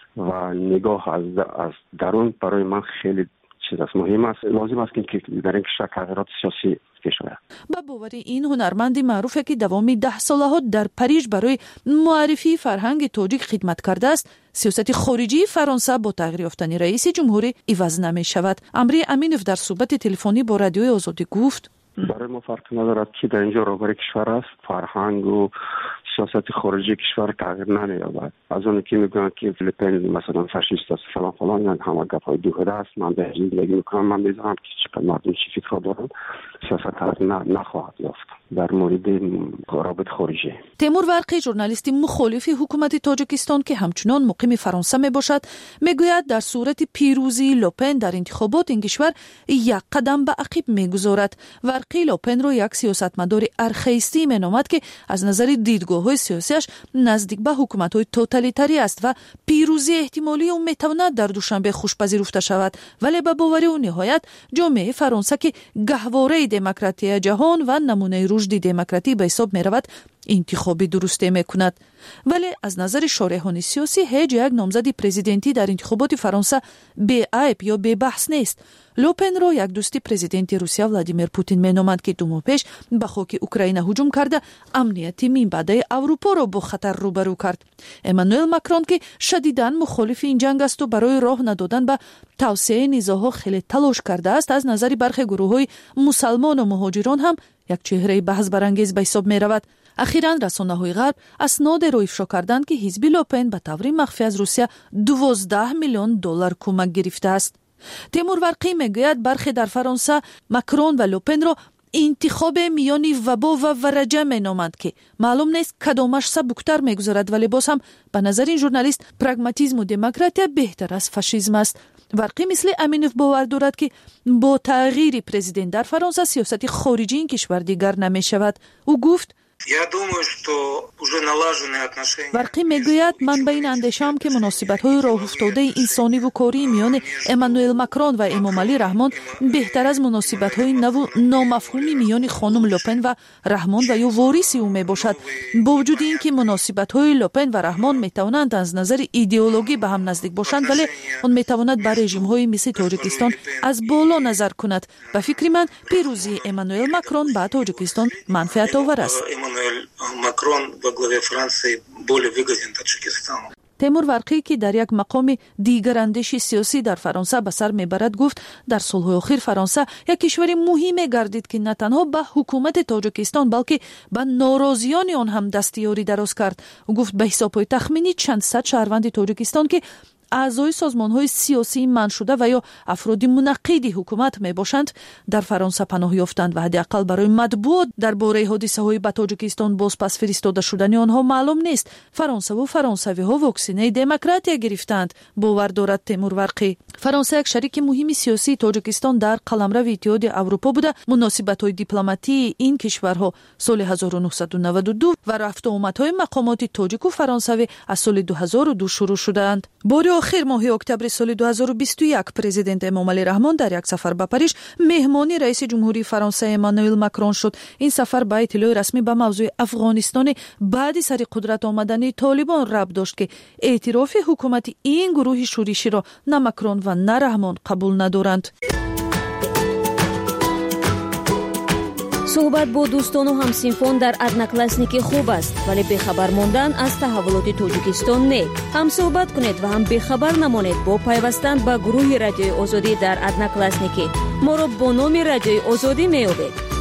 و نگاه از درون برای من خیلی چیز است، مهم است. لازم است که در این کشور تغییرات سیاسی کشور. با باور این هنرمند معروفه که دوامی 10 سالها در پاریژ برای معرفی فرهنگ تاجیک خدمت کرده است، سیاست خارجی فرانسه با تغییر یافتن رئیس جمهوری عوض نمی شود. امری امینوف در صحبت تلفنی با رادیوی آزادی گفت برای ما فرق ندارد که در اینجا رهبر کشور است، فرهنگ و سیاست خارجی کشور تغییر نمی‌یابد. از اون که میگن که فیلیپین مثلا فاشیست است فلان یعنی همه گپ‌های دوهره است. من در زندگی میکنم، من می‌دونم که چقدر مردم چی فکر دارن. سیاست تغییر نخواهد یافت در مورد رابط خارجی. تیمور ورقی ژورنالیست مخالف حکومت تاجیکستان که همچنان مقیم فرانسه میباشد میگوید در صورت پیروزی لوپن در انتخابات این کشور یک قدم به عقب میگذارد. ورقی لوپن را یک سیاستمدار ارخیستی مینامد که از نظر دیدگاه‌های سیاسیش نزدیک به حکومت‌های توتالیتری است و پیروزی احتمالی او میتواند در دوشنبه خوشپذیرفته شود. ولی به باور او نهایت جامعه فرانسه که گهواره دموکراسی جهان و نمونه رشد دموکراتی به حساب می‌رود انتخابی درسته میکند. ولی از نظر شارحان سیاسی هیچ یک نامزد پرزیدنتی در انتخابات فرانسه بی عیب یا بی بحث نیست. لوپن را یک دوست پرزیدنت روسیه ولادیمیر پوتین مینامد که 2 ماه پیش به خاک اوکراین هجوم کرده امنیت منبع اروپا را با خطر روبرو کرد. امانوئل ماکرون که شدیداً مخالف این جنگ است و برای راه ندادن به توسعه نزاع‌ها خیلی تلاش کرده است، از نظر برخی گروه‌های مسلمان و مهاجران هم یک چهره بحث برانگیز به حساب می‌رود. اخیراً رسانه‌های غرب اسناد را افشا کردند که حزب لوپن به طور مخفی از روسیه 12 میلیون دلار کمک گرفته است. تیمور ورقی میگوید برخی در فرانسه ماکرون و لوپن را انتخاب میان وبا و ورجه مینامند که معلوم نیست کدامش سبکتر میگذارد، ولی باز هم به نظر این ژورنالیست پراگماتیسم و دموکراسی بهتر از فاشیسم است. ورقی مثل امینوف باور دارد که با تغییر پرزیدنت در فرانسه سیاست خارجی این کشور دیگر نمی شود. او گفت ورقی میگوید من به این اندیشم که مناسبت‌های راه افتاده انسانی و کاری میان امانوئل ماکرون و امام علی رحمان بهتر از مناسبت‌های نو نامفهومی میان خانم لوپن و رحمان و یا وارث او میباشد. با وجود اینکه مناسبت‌های لوپن و رحمان میتوانند از نظر ایدئولوژی به هم نزدیک باشند، ولی آن میتواند بر رژیم‌های مثل تاجیکستان از بالا نظر کند. به فکر من پیروزی امانوئل ماکرون به تاجیکستان منفعت آور است. Макрон во главе Франции более выгоден Таджикистану. تیمور ورقی که در یک مقام دیگر اندیش سیاسی در فرانسه به سر میبرد گفت در سالهای اخیر فرانسه یک کشور مهم گردید که نه تنها به حکومت تاجیکستان بلکه به ناراضیان آن هم دستیاری دراز کرد. او گفت به حساب تخمینی چند صد شهروند تاجیکستان که اعضای سازمان‌های سیاسی منشوده و یا افراد منقد حکومت میباشند در فرانسه پناه یافتند و حداقل برای مطبوعات درباره حادثه‌های به تاجیکستان بازپس فرستاده شدن آنها معلوم نیست. فرانسه و فرانسوی‌ها واکسینه دموکراسی گرفتند، باور دارد تیمور ورقی. فرانسه یک شریک مهم سیاسی تاجیکستان در قلمرو اتحاد اروپا بوده. مناسبت‌های دیپلماتی این کشورها سال 1992 و رفت و آمدهای مقامات تاجیک و فرانسوی از سال 2002 شروع شدند. آخر ماه اکتبر سال 2021 پرزیدنت امام علی رحمان در یک سفر به پاریژ مهمانی رئیس جمهوری فرانسه امانوئل ماکرون شد. این سفر با اطلاع رسمی به موضوع افغانستان بعد سر قدرت آمدن طالبان ربط داشت که اعتراف حکومت این گروه شورشی را نه ماکرون و نه رحمان قبول ندارند. صحبت با دوستان و همسینفان در ادناکلاسنیکی خوب است، ولی بخبر ماندن از تحولات تاجیکستان نه. هم صحبت کنید و هم بخبر نمانید با پیوستن به گروه رادیوی آزادی در ادناکلاسنیکی. ما را با نام رادیوی آزادی میابید.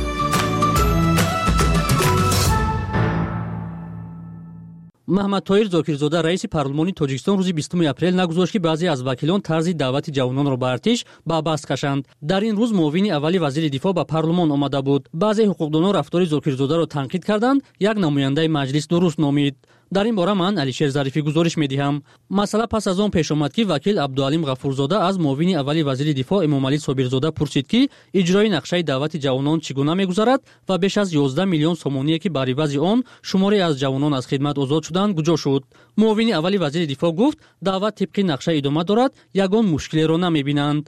محمد طاهر زاکرزاده رئیس پارلمانی تاجیکستان روز 20 اپریل نگذاشت که بعضی از وکیلان طرز دعوت جوانان را به ارتش به بست کشند. در این روز معاون اولی وزیر دفاع به پارلمان آمده بود. بعضی حقوقدانان رفتار زاکرزاده را تنقید کردند. یک نماینده مجلس درست نامید. در این باره من علیشیر ظریفی گزارش می‌دهم. مسئله پس از آن پیش آمد که وکیل عبدالعلیم غفورزاده از معاون اولی وزیر دفاع امامعلی صابرزاده پرسید که اجرای نقشه دعوت جوانان چگونه می‌گذرد و بیش از 11 میلیون سومانی که بر عوض آن شماری از جوانان از خدمت آزاد شدند کجا شد. معاون اولی وزیر دفاع گفت دعوت طبق نقشه ادامه دارد، یگان مشکلی را نمی‌بینند.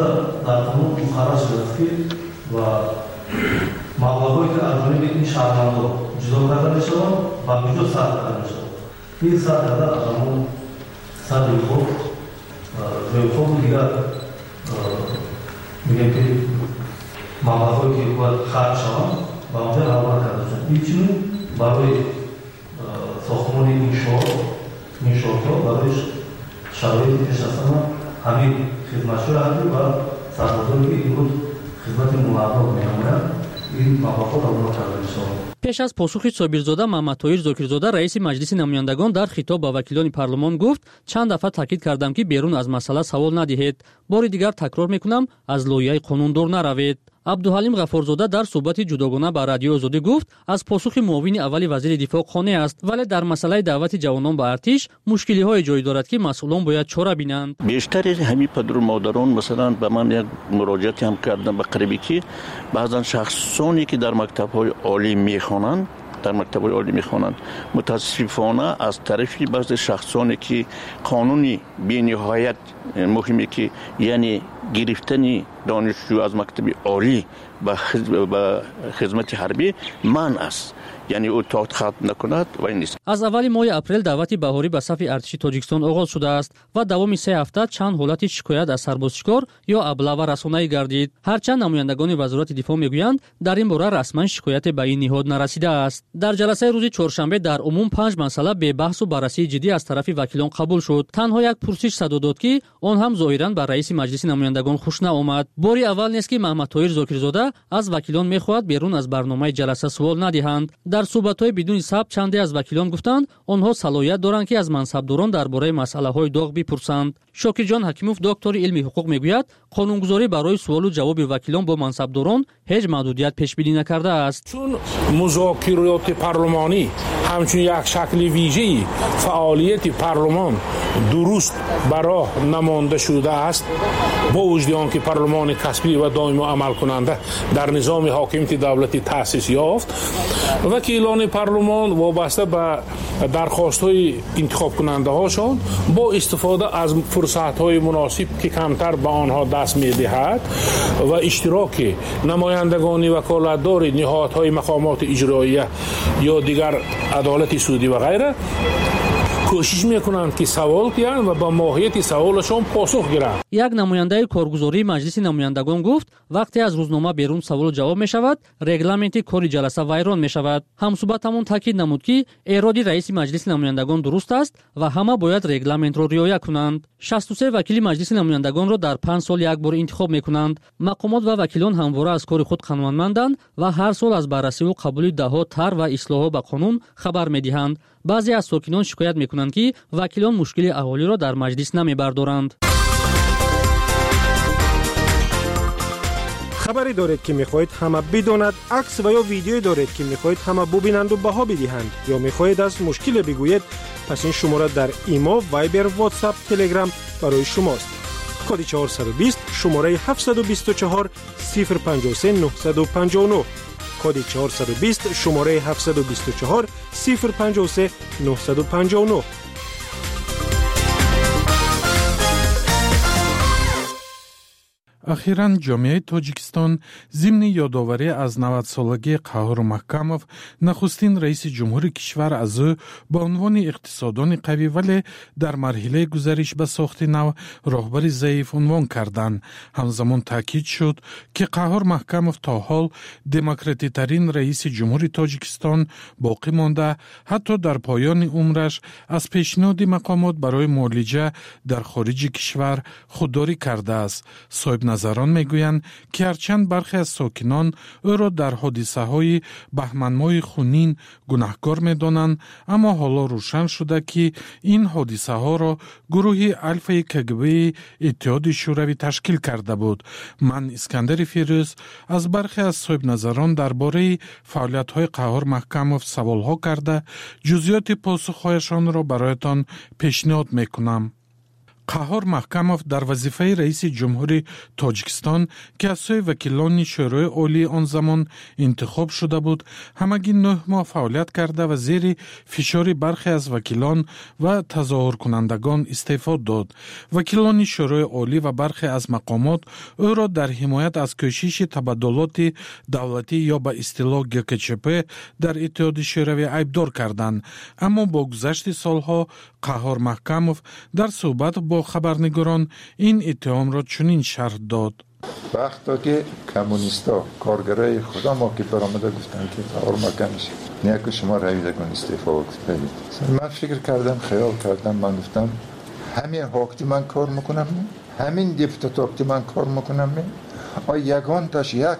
مبلغی که از روی این شهروندان جدا کرده میشوند و وجود ثبت کرده میشوند. این ثبت کرده از همون ثبت خوب روی خوب دیگر میگن که مبلغی که باید خرج شوند و اونجا روان کرده شوند. این چون برای ساختمان این شورها برایش شرایطی پیش هستند همین خدمتشو هستی و سربازانی که این روز خدمت ملاقات می‌آمدند. پیش از پاسخ صابرزاده محمد طاهر زاکرزاده رئیس مجلس نمایندگان در خطاب به وکیلان پارلمان گفت چند دفعه تاکید کردم که بیرون از مسئله سوال ندهید. بار دیگر تکرار میکنم از لایحه قانوندار نروید. عبدالحلیم غفورزاده در صحبت جداگانه با رادیو آزادی گفت از پاسخ معاون اولی وزیر دفاع قانع است، ولی در مسئله دعوت جوانان به ارتش مشکلی های جای دارد که مسئولان باید چاره بینند. بیشتر همین پدر و مادران مثلا به من یک مراجعتی هم کردن به قریبی که بعضا شخصانی که در مکتب‌های عالی میخوانند متاسفانه از طرف بعضی شخصانی که قانونی بی‌نهایت مهمه که یعنی گرفتن دانشجو از مکتب عالی به خدمت حربی من است، یعنی او تاخت خط نکند و این نیست. از اول ماه اپریل دعوت بهاری به صف ارتش تاجیکستان آغاز شده است و دوام 3 هفته چند حالت شکایت از سربازشکار یا ابله و رسانه‌ای گردید. هرچند نمایندگان وزارت دفاع میگویند در این باره رسما شکایت به این نهاد نرسیده است. در جلسه روز چهارشنبه در عموم 5 مسئله به بحث و بررسی جدی از طرف وکیلان قبول شد. تنها یک پرسش صدا داد که آن هم ظاهرا به رئیس مجلس نمایندگان خوش نآمد. باری اول نیست که محمد طاهر زاکرزاده از وکیلان میخواهد بیرون از برنامه جلسه سوال ندهند. در صحبت‌های بدون ثبت چندی از وکیلان گفتند آنها صلاحیت دارند که از منصبداران درباره مسئله‌های داغ بپرسند. شاکر جان حکیموف دکتر علم حقوق میگوید قانونگذاری برای سوال و جواب وکیلان با منصبداران هیچ محدودیت پیش بینی نکرده است. چون مذاکرات پارلمانی همچون یک شکل ویژه‌ای فعالیت پارلمان درست برای نمانده شده است، با وجود آنکه پارلمان کسبی و دائم عمل کننده در نظام حاکمیت دولتی تأسیس یافت، وکیلان پارلمان وابسته به درخواست‌های انتخاب کننده هاشون با استفاده از فرصت‌های مناسب که کمتر به آنها دست می‌دهد و اشتراک نمایندگان وکالتدار نهادهای مقامات اجراییه یا دیگر عدالت سودی و غیره کوشش میکنند که سوال کنند و با ماهیت سوالشون پاسخ گیرند. یک نماینده کارگزاری مجلس نمایندگان گفت وقتی از روزنامه بیرون سوال و جواب می شود رگلامنت کار جلسه ویران می شود. همصحبتمون تاکید نمود که ارادی رئیس مجلس نمایندگان درست است و همه باید رگلامنت را رعایت کنند. 63 وکیل مجلس نمایندگان را در 5 سال یک بار انتخاب می کنند. مقامات و وکیلان همواره از کار خود قانونمندند و هر سال از بررسی و قبول دهها طرح و اصلاحات به قانون خبر می دهند. بعضی از ساکنان شکایت میکنند که وکیلان مشکل اهالی را در مجلس نمیبردارند. خبری دارید که میخواهید همه بداند، عکس و یا ویدیویی دارید که میخواهید همه ببینند و بها بدهند یا میخواهید از مشکل بگویید، پس این شماره در ایما، وایبر، واتساپ، تلگرام برای شماست. کد 420 شماره 724 053 959 کد 420 شماره 724 053 959. اخیراً جامعه تاجیکستان ضمن یادآوری از 90 سالگی قهار محکمов نخستین رئیس جمهور کشور از او با عنوان اقتصاددان قوی ولی در مرحله گذریش به ساخت نو راهبر ضعیف عنوان کردند. همزمان تاکید شد که قهار محکمov تا حال دموکراتی ترین رئیس جمهور تاجیکستان باقی مانده، حتی در پایان عمرش از پیشنهاد مقامات برای معالجه در خارج کشور خودداری کرده است. صاحب نظران میگویند که هرچند برخی از ساکنان او را در حادثه های بهمن‌ماه خونین گناهکار می‌دانند، اما حالا روشن شده که این حادثه ها را گروه الفای کگبه اتحاد شوروی تشکیل کرده بود. من اسکندر فیروز از برخی از صاحب نظران درباره فعالیت‌های قهار محکمov سوال‌ها کرده جزئیات پاسخ‌هایشان را برایتان پیشنهاد می‌کنم. قهار محکمov در وظیفه رئیس جمهور تاجیکستان که از سوی وکیلان شورای عالی آن زمان انتخاب شده بود همگی 9 ماه فعالیت کرده و زیر فشار برخی از وکیلان و تظاهر کنندگان استعفا داد. وکیلان شورای عالی و برخی از مقامات او را در حمایت از کوشش تبادلات دولتی یا به اصطلاح گکچپ در اتحاد شوروی عیبدار کردند، اما با گذشت سالها قهار محکمov در صحبت با خبرنگاران این اتهام را چنین شرح داد. وقتا که کمونیستا کارگرای خدا ما که برآمده گفتن که قهار محکمش نیاکو شما رویدگان استعفا بدید، من فکر کردم، خیال کردم، من گفتم همین حاکتی من کار میکنم، همین دیپتاتوکتی من کار میکنم، یگان تاش یک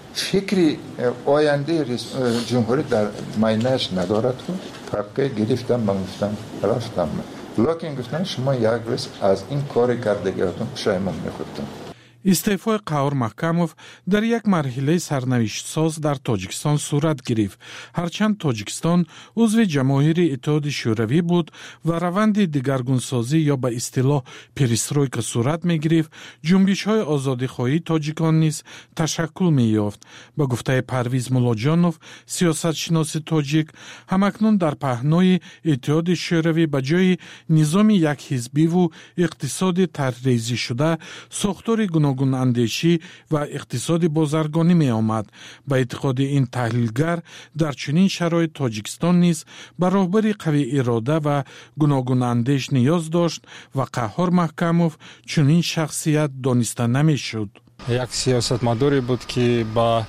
فکری آینده جمهوری در ماینش ندارد. طبقه گرفتم، من گفتم رفتم، لکن گفتن شما یک روز از این کار کردگیاتون پشیمان میخورتم. استعفای قهار محکمov در یک مرحله سرنوشت ساز در تاجیکستان صورت گرفت. هرچند تاجیکستان عضو جماهیر اتحاد شوروی بود و روند دگرگونسازی یا به اصطلاح پریسترویکا صورت می گرفت، جنبش های آزادی خواهی تاجیکان نیز تشکل می یافت. با گفته پرویز مولاجانوف، سیاست شناس تاجیک، همکنون در پهنای اتحاد شوروی به جای نظام یک حزبی و اقتصاد طرحریزی شده ساختار گوناگون اندیشی و اقتصاد بازرگانی می آمد. به اعتقاد این تحلیلگر در چنین شرایط تاجیکستان نیز به راهبری قوی اراده و گوناگون اندیش نیاز داشت و قهار محکمov چنین شخصیت دانسته نمی شد. یک سیاستمداری بود که با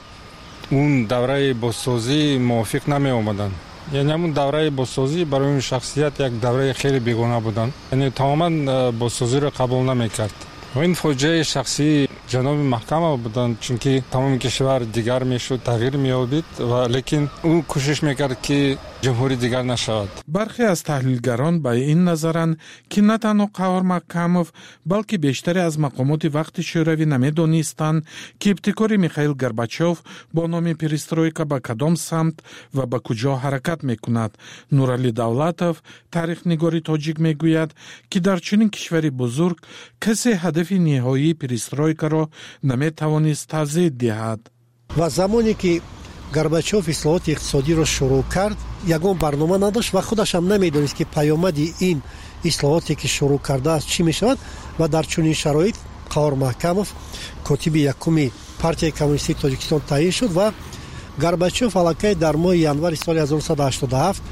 اون دوره بازسازی موافق نمی آمدن. یعنی همون دوره بازسازی برای اون شخصیت یک دوره خیلی بیگانه بودن، یعنی تماما بازسازی را قبول نمی کرد. و این فوجه شخصی جناب محکمه بودن، چون که تمام کشور دیگر میشد، تغییر میابید، و لیکن او کوشش میکرد که جمهوری دیگر نشود. برخی از تحلیلگران به این نظرند که نه تنها قهار محکمov بلکه بیشتری از مقامات وقت شوروی نمیدانستند که ابتکار میخائیل گورباچوف با نام پریسترویکا به کدام سمت و به کجا حرکت میکند. نورعلی دولتوف، تاریخ نگاری تاجیک، میگوید که در چنین کشوری بزرگ کسی هدف نهایی پریسترویکا را نمیتوانست توضیح دهد. و زمانی که گورباچوف اصلاحات اقتصادی را شروع کرد، یگان برنامه نداشت و خودش هم نمیدونست که پیامد این اصلاحاتی که شروع کرده است چی می شود. و در چنین شرایط قهار محکمov کاتب یکم پارتیای کمونیستی تاجیکستان تعیین شد و گورباچوف الکی در ماه ینور سال 1987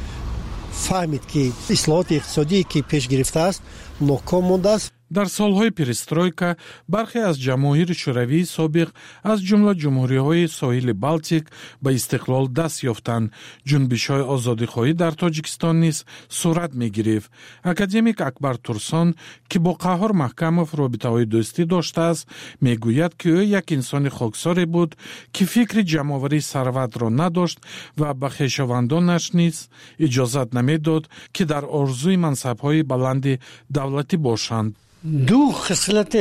فهمید که اصلاحات اقتصادی که پیش گرفته است ناکام مانده است. در سالهای پریسترویکا برخی از جماهیر شوروی سابق از جمله جمهوری‌های ساحل بالتیک به استقلال دست یافتند. جنبش‌های آزادی‌خواهی در تاجیکستان نیز صورت می‌گرفت. اکادمیک اکبر تورسان که با قهار محکمov رابطه‌های دوستی داشته است، می‌گوید که او یک انسان خاکساری بود که فکر جمع‌آوری ثروت را نداشت و به خویشاوندانش نیز اجازت نمی‌داد که در آرزوی منصب‌های بلند دولتی باشند. دو خصلت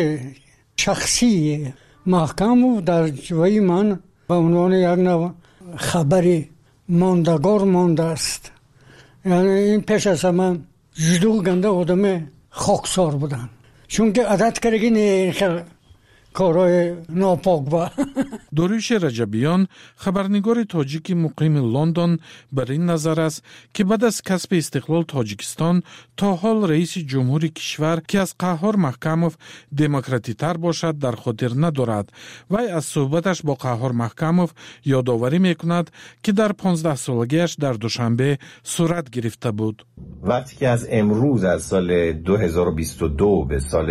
شخصی محکمov در جوی من به عنوان یک نوع خبری ماندگار مانده است. یعنی این پیش از من جدو گنده آدم خاکسار بودن، چون که عادت کردگی خیلی کارهای ناپاک با. داریوش رجبیان خبرنگار تاجیک مقیم لندن بر این نظر است که بعد از کسب استقلال تاجیکستان تا حال رئیس جمهور کشور که از قهار محکموف دموکراتی تر باشد در خاطر ندارد. وی از صحبتش با قهار محکموف یادآوری میکند که در 15 سالگیش در دوشنبه صورت گرفته بود. وقتی که از امروز از سال 2022 به سال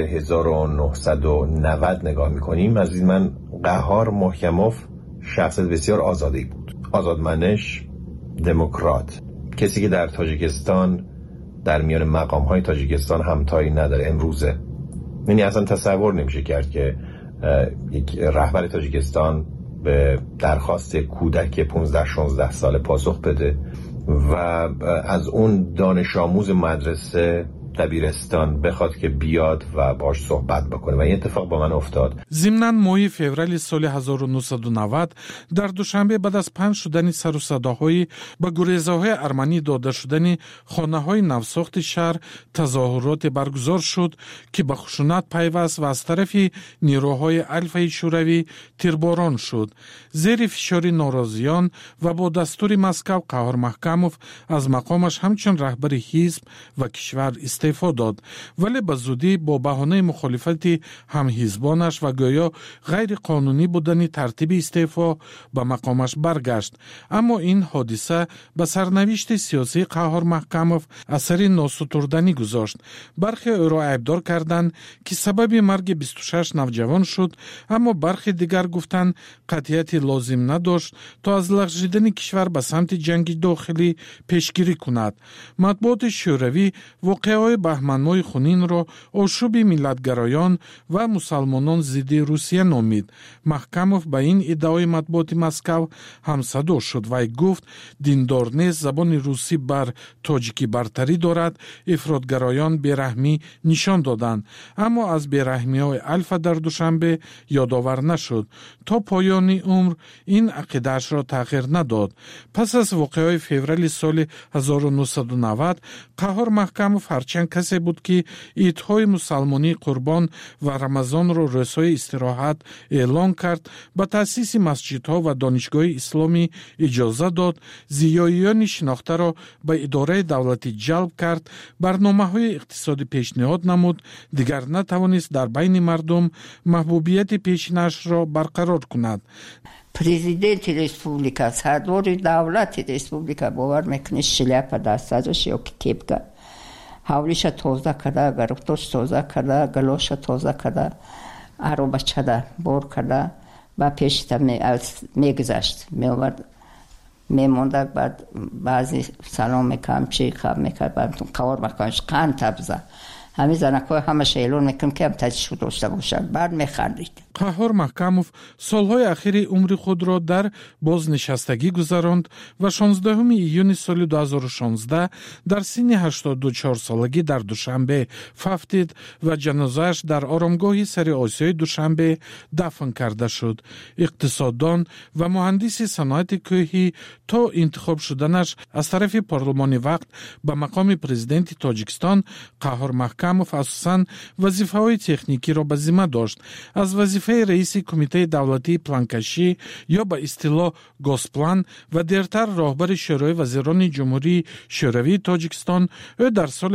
1990 نگاه میکنیم، از من قهار محکموف شخصیت بسیار آزاده‌ای بود، آزادمنش، دموکرات، کسی که در تاجیکستان در میان مقام‌های تاجیکستان همتایی نداره. امروزه یعنی اصلا تصور نمیشه کرد که یک رهبر تاجیکستان به درخواست کودک 15-16 ساله پاسخ بده و از اون دانش آموز مدرسه دبیرستان بخواد که بیاد و باش صحبت بکنه و این اتفاق با من افتاد. ضمناً ماه فوریه سال 1990 در دوشنبه بعد از پنج شدن سر و صداهای به گریزه‌های ارمنی داده شدن خانه‌های نوساخت شهر تظاهرات برگزار شد که به خشونت پیوست و از طرف نیروهای الفای شوروی تیرباران شد. زیر فشار ناراضیان و با دستور مسکو قهار محکموف از مقامش همچون رهبر حزب و کشور استعفا داد، ولی به زودی با بهانه مخالفت هم حزبانش و گویا غیر قانونی بودن ترتیب استعفا به مقامش برگشت. اما این حادثه به سرنوشت سیاسی قهار محکموف اثر ناستردنی گذاشت. برخی او را عیبدار کردند که سبب مرگ 26 نوجوان شد، اما برخی دیگر گفتند قطعیت لازم نداشت تا از لغزیدن کشور به سمت جنگ داخلی پیشگیری کند. مطبوعات شوروی واقعه بهمن‌ماه خونین را آشوب ملتگرایان و مسلمانان ضد روسیه نامید. محکموف به این ادعای مطبوعات مسکو همصدا شد و گفت دیندار نیست زبان روسی بر تاجیکی برتری دارد. افراطگرایان بیرحمی نشان دادند، اما از بیرحمی‌های الفا در دوشنبه یادآور نشد. تا پایان عمر این عقیده‌اش را تغییر نداد. پس از واقعه فوریه سال 1990 قهار محکموف هرچند کسی بود که عیدهای مسلمانی قربان و رمضان را روزهای استراحت اعلان کرد، به تأسیس مسجدها و دانشگاه اسلامی اجازه داد، زیاییان شناخته را به اداره دولتی جلب کرد، برنامه‌های اقتصادی پیشنهاد نمود، دیگر نتوانست در بین مردم محبوبیت پیشینش را برقرار کند. Президент республика, сардори давлати республика бовар мекунӣ шляпа дастазаш ё ки кепка ҳавлиша тоза када, гаруфтош тоза када, галоша тоза када, ароба чада бор када ба пешта мегузашт, меовард мемонда, баъд баъзе салом мекардам, чӣ хаб мекардам, қавор мекардам, қанд табза. همین زنک‌ها همش اعلان میکنم که هم تجربه داشته باشند. بعد میخندید. قهار محکموف سالهای اخیر عمر خود را در بازنشستگی گذراند و 16 ایون سال 2016 در سن 84 سالگی در دوشنبه فوتید و جنازه‌اش در آرامگاه سر آسیای دوشنبه دفن کرده شد. اقتصاددان و مهندس صنایع کوهی تا انتخاب شدنش از طرف پارلمان وقت به مقام پرزیدنت تاجیکستان، قهار محکموف اساساً وظیفه‌های تکنیکی را به ذمه داشت. از وظیفه رئیس کمیته دولتی پلانکشی یا به اصطلاح گازپلان و دیرتر راهبر شورای وزیران جمهوری شوروی تاجیکستان، او در سال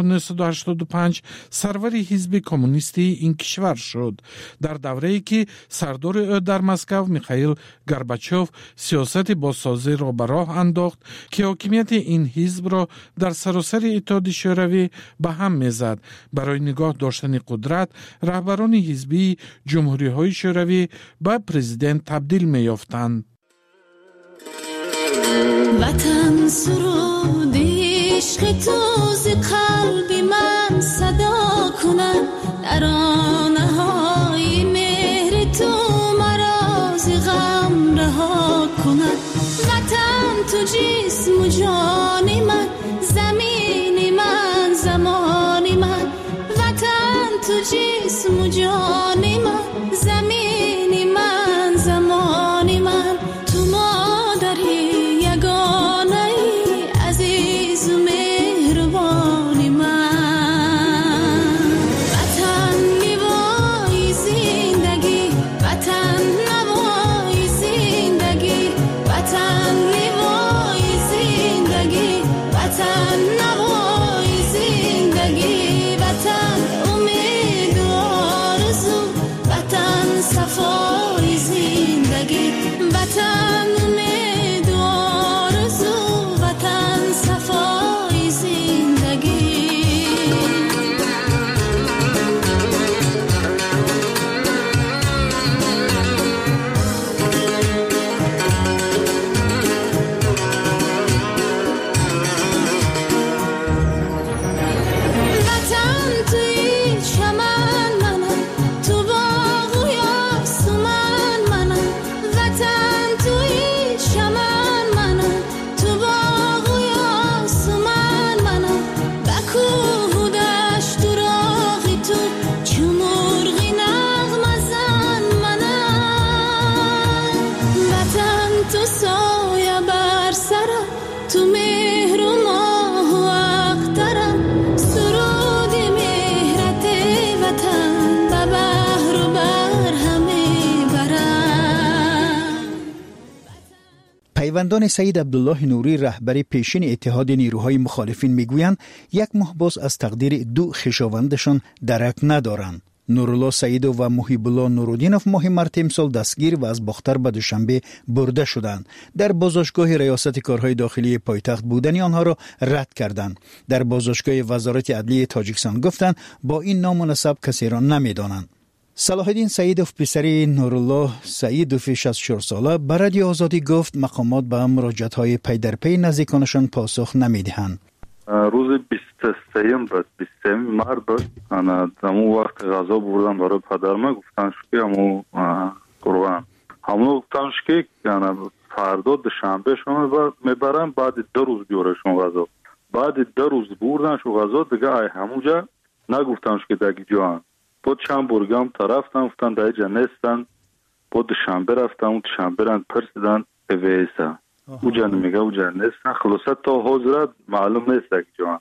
1985 سرور حزب کمونیستی این کشور شد. در دوره‌ای که سردار او در مسکو میخائیل گورباچوف سیاست بازسازی را به راه انداخت که حاکمیت این حزب را در سراسر اتحاد شوروی به هم میزد. برای نگاه داشتن قدرت رهبران حزبی جمهوری‌های شوروی به پرزیدنت تبدیل می‌یافتند. وطن سرود عشق تو ز قلب من صدا کند، ترانه‌های مهر تو مرا ز غم رها کند. وطن تو جسم و جان من، زمین من زمان من. وطن تو جسم و جان من، زمین من زمان من. تو مادری یگانه ای، عزیز و مهربان من. وطن لیوای زندگی پیوندان سعید عبدالله نوری رهبر پیشین اتحاد نیروهای مخالفین میگویند یک ماه باز از تقدیر دو خویشاوندشان درک ندارند. نورالله سعیدو و محیب الله نورالدینوف ماه مارت امسال دستگیر و از باختر به دوشنبه برده شدند. در بازداشتگاه ریاست کارهای داخلی پایتخت بودن آنها را رد کردند. در بازداشتگاه وزارت عدلیه تاجیکستان گفتند با این نام و نسب کسی را نمیدانند. صلاح الدین سعیدوف پسر نورالله سعیدوف 64 ساله به رادیو آزادی گفت مقامات به مراجعت‌های پی در پی نزدیکانشان پاسخ نمیدهند. روز 23 بود 23 مارت بود انا دمو وقت غذا بردم برای پدرم گفتن که همو قربان همو گفتن که انا فردا دوشنبه شما میبرم بعد 2 روز بیارشون غذا بعد 2 روز بردن شو غذا دیگه همونجا نگفتن که دیگه جان بود چند برگام طرفتن گفتن دیگه نیستن بود دوشنبه رفتم دوشنبه رن پرسیدن ویسا اوجا نمیگه اوجا نیستن خلاصت تا حضرت معلوم نیست که جان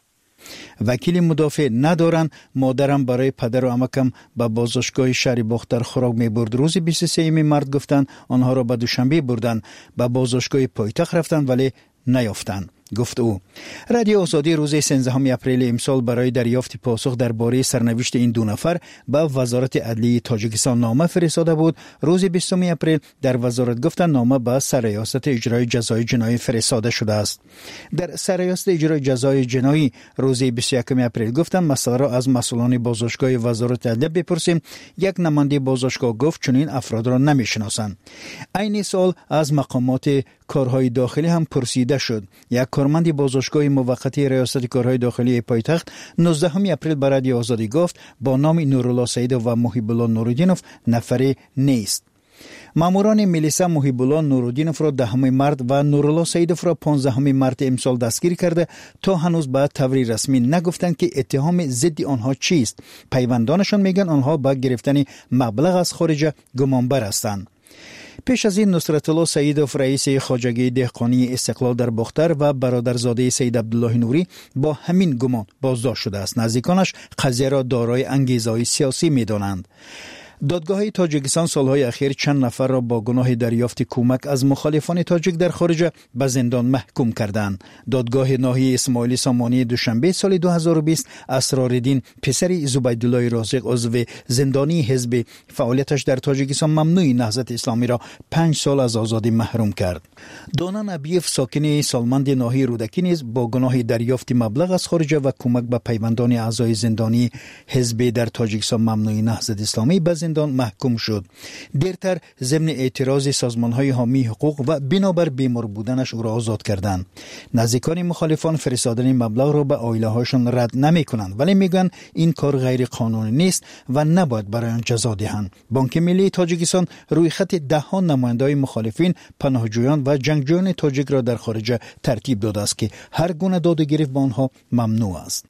وکیل مدافع ندارن. مادرم برای پدر و عمکم به بازداشتگاه شهر باختر خوراک میبرد. روز 23 مارت گفتن آنها را به دوشنبه بردن. به بازداشتگاه پایتخت رفتن ولی نیافتن، گفت او. رادیو آزادی روز 13 اپریل امسال برای دریافت پاسخ درباره سرنوشت این دو نفر به وزارت عدلیه تاجیکستان نامه فرستاده بود. روز 20 اپریل در وزارت گفتند نامه به سرریاست اجرای جزای جنایی فرستاده شده است. در سرریاست اجرای جزای جنایی روز 21 اپریل گفتند مسئله را از مسئولان بازداشتگاه وزارت عدلیه بپرسیم. یک نماینده بازداشتگاه گفت چنین افراد را نمیشناسند. عین سال از مقامات کارهای داخلی هم پرسیده شد. یک کارمند بازداشتگاه موقتی ریاست کارهای داخلی پایتخت 19 اپریل به رادیو آزادی گفت با نام نورالله سعیدوف و محیب الله نورالدینوف نفری نیست. ماموران میلیسا محیب الله نورالدینوف را 10 مارت و نورالله سعیدوف را 15 مارت امسال دستگیر کرده تا هنوز به طور رسمی نگفتند که اتهام ضد آنها چیست. پیوندانشان میگن آنها با گرفتن مبلغ از خارج گمانبر هستند. پیش از این نصرت الله سعیدوف رئیس خواجگی دهقانی استقلال در باختر و برادرزاده سعید عبدالله نوری با همین گمان بازداشت شده است. نزدیکانش قضیه را دارای انگیزه‌های سیاسی می‌دانند. دادگاه تاجیکستان سالهای اخیر چند نفر را با گناه دریافت کمک از مخالفان تاجیک در خارج به زندان محکوم کردند. دادگاه ناحیه اسماعیلی سامانی دوشنبه سال 2020 اسرارالدین پسر زبیدالله رازق عضو زندانی حزب فعالیتش در تاجیکستان ممنوع نهضت اسلامی را 5 سال از آزادی محروم کرد. دانا نبیف ساکن سالمند ناحیه رودکی نیز با گناه دریافت مبلغ از خارج و کمک به پیوندان اعضای زندانی حزب در تاجیکستان ممنوع نهضت اسلامی به زندان محکوم شد. دیرتر ضمن اعتراض سازمان‌های حامی حقوق و بنابر بیمار بودنش او را آزاد کردند. نزدیکان مخالفان فرستادن مبلغ را به عائله‌هاشان رد نمی‌کنند ولی میگن این کار غیر قانونی نیست و نباید برای آن جزا دهند. بانک ملی تاجیکستان روی خط 10 نماینده‌های مخالفین، پناهجویان و جنگجویان تاجیک را در خارج ترتیب داده است که هر گونه داد و گرفت با آنها ممنوع است.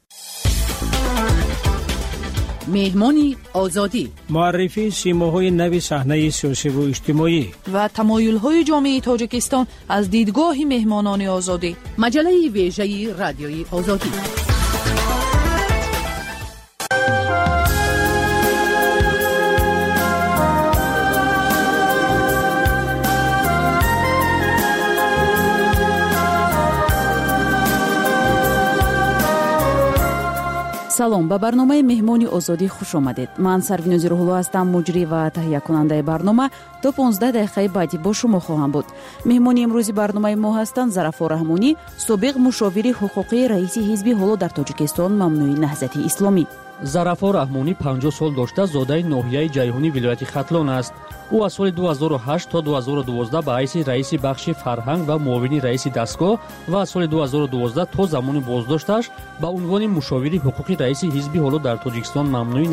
مهمانی آزادی، معرفی سیماهای نوی صحنه سیاسی و اجتماعی و تمایل‌های جامعه تاجیکستان از دیدگاه مهمانان آزادی. مجله ویژه رادیوی آزادی. салом, ба барномаи меҳмони озодӣ хуш омадед. ман сарвинози рӯҳулло ҳастам, муҷрӣ ва таҳиякунандаи барнома. то 15 дақиқаи баъдӣ бо шумо хоҳам буд. меҳмони имрӯзи барномаи мо ҳастанд Зарафор Раҳмонӣ, собиқ мушовири ҳуқуқии раиси ҳизби ҳоло дар Тоҷикистон мамнӯи наҳзати исломӣ. Зарафор Раҳмонӣ 50 сол дошта зодаи ноҳияи ҷайҳунӣ вилояти Хатлон аст. ӯ аз соли 2008 то 2012 ба ҳайси раиси бахши фарҳанг ва муовини раиси дастгоҳ ва аз соли 2012 то замони боздошташ ба унвони мушовири ҳуқуқи раиси ҳизби ҳоло дар Тоҷикистон мамнӯи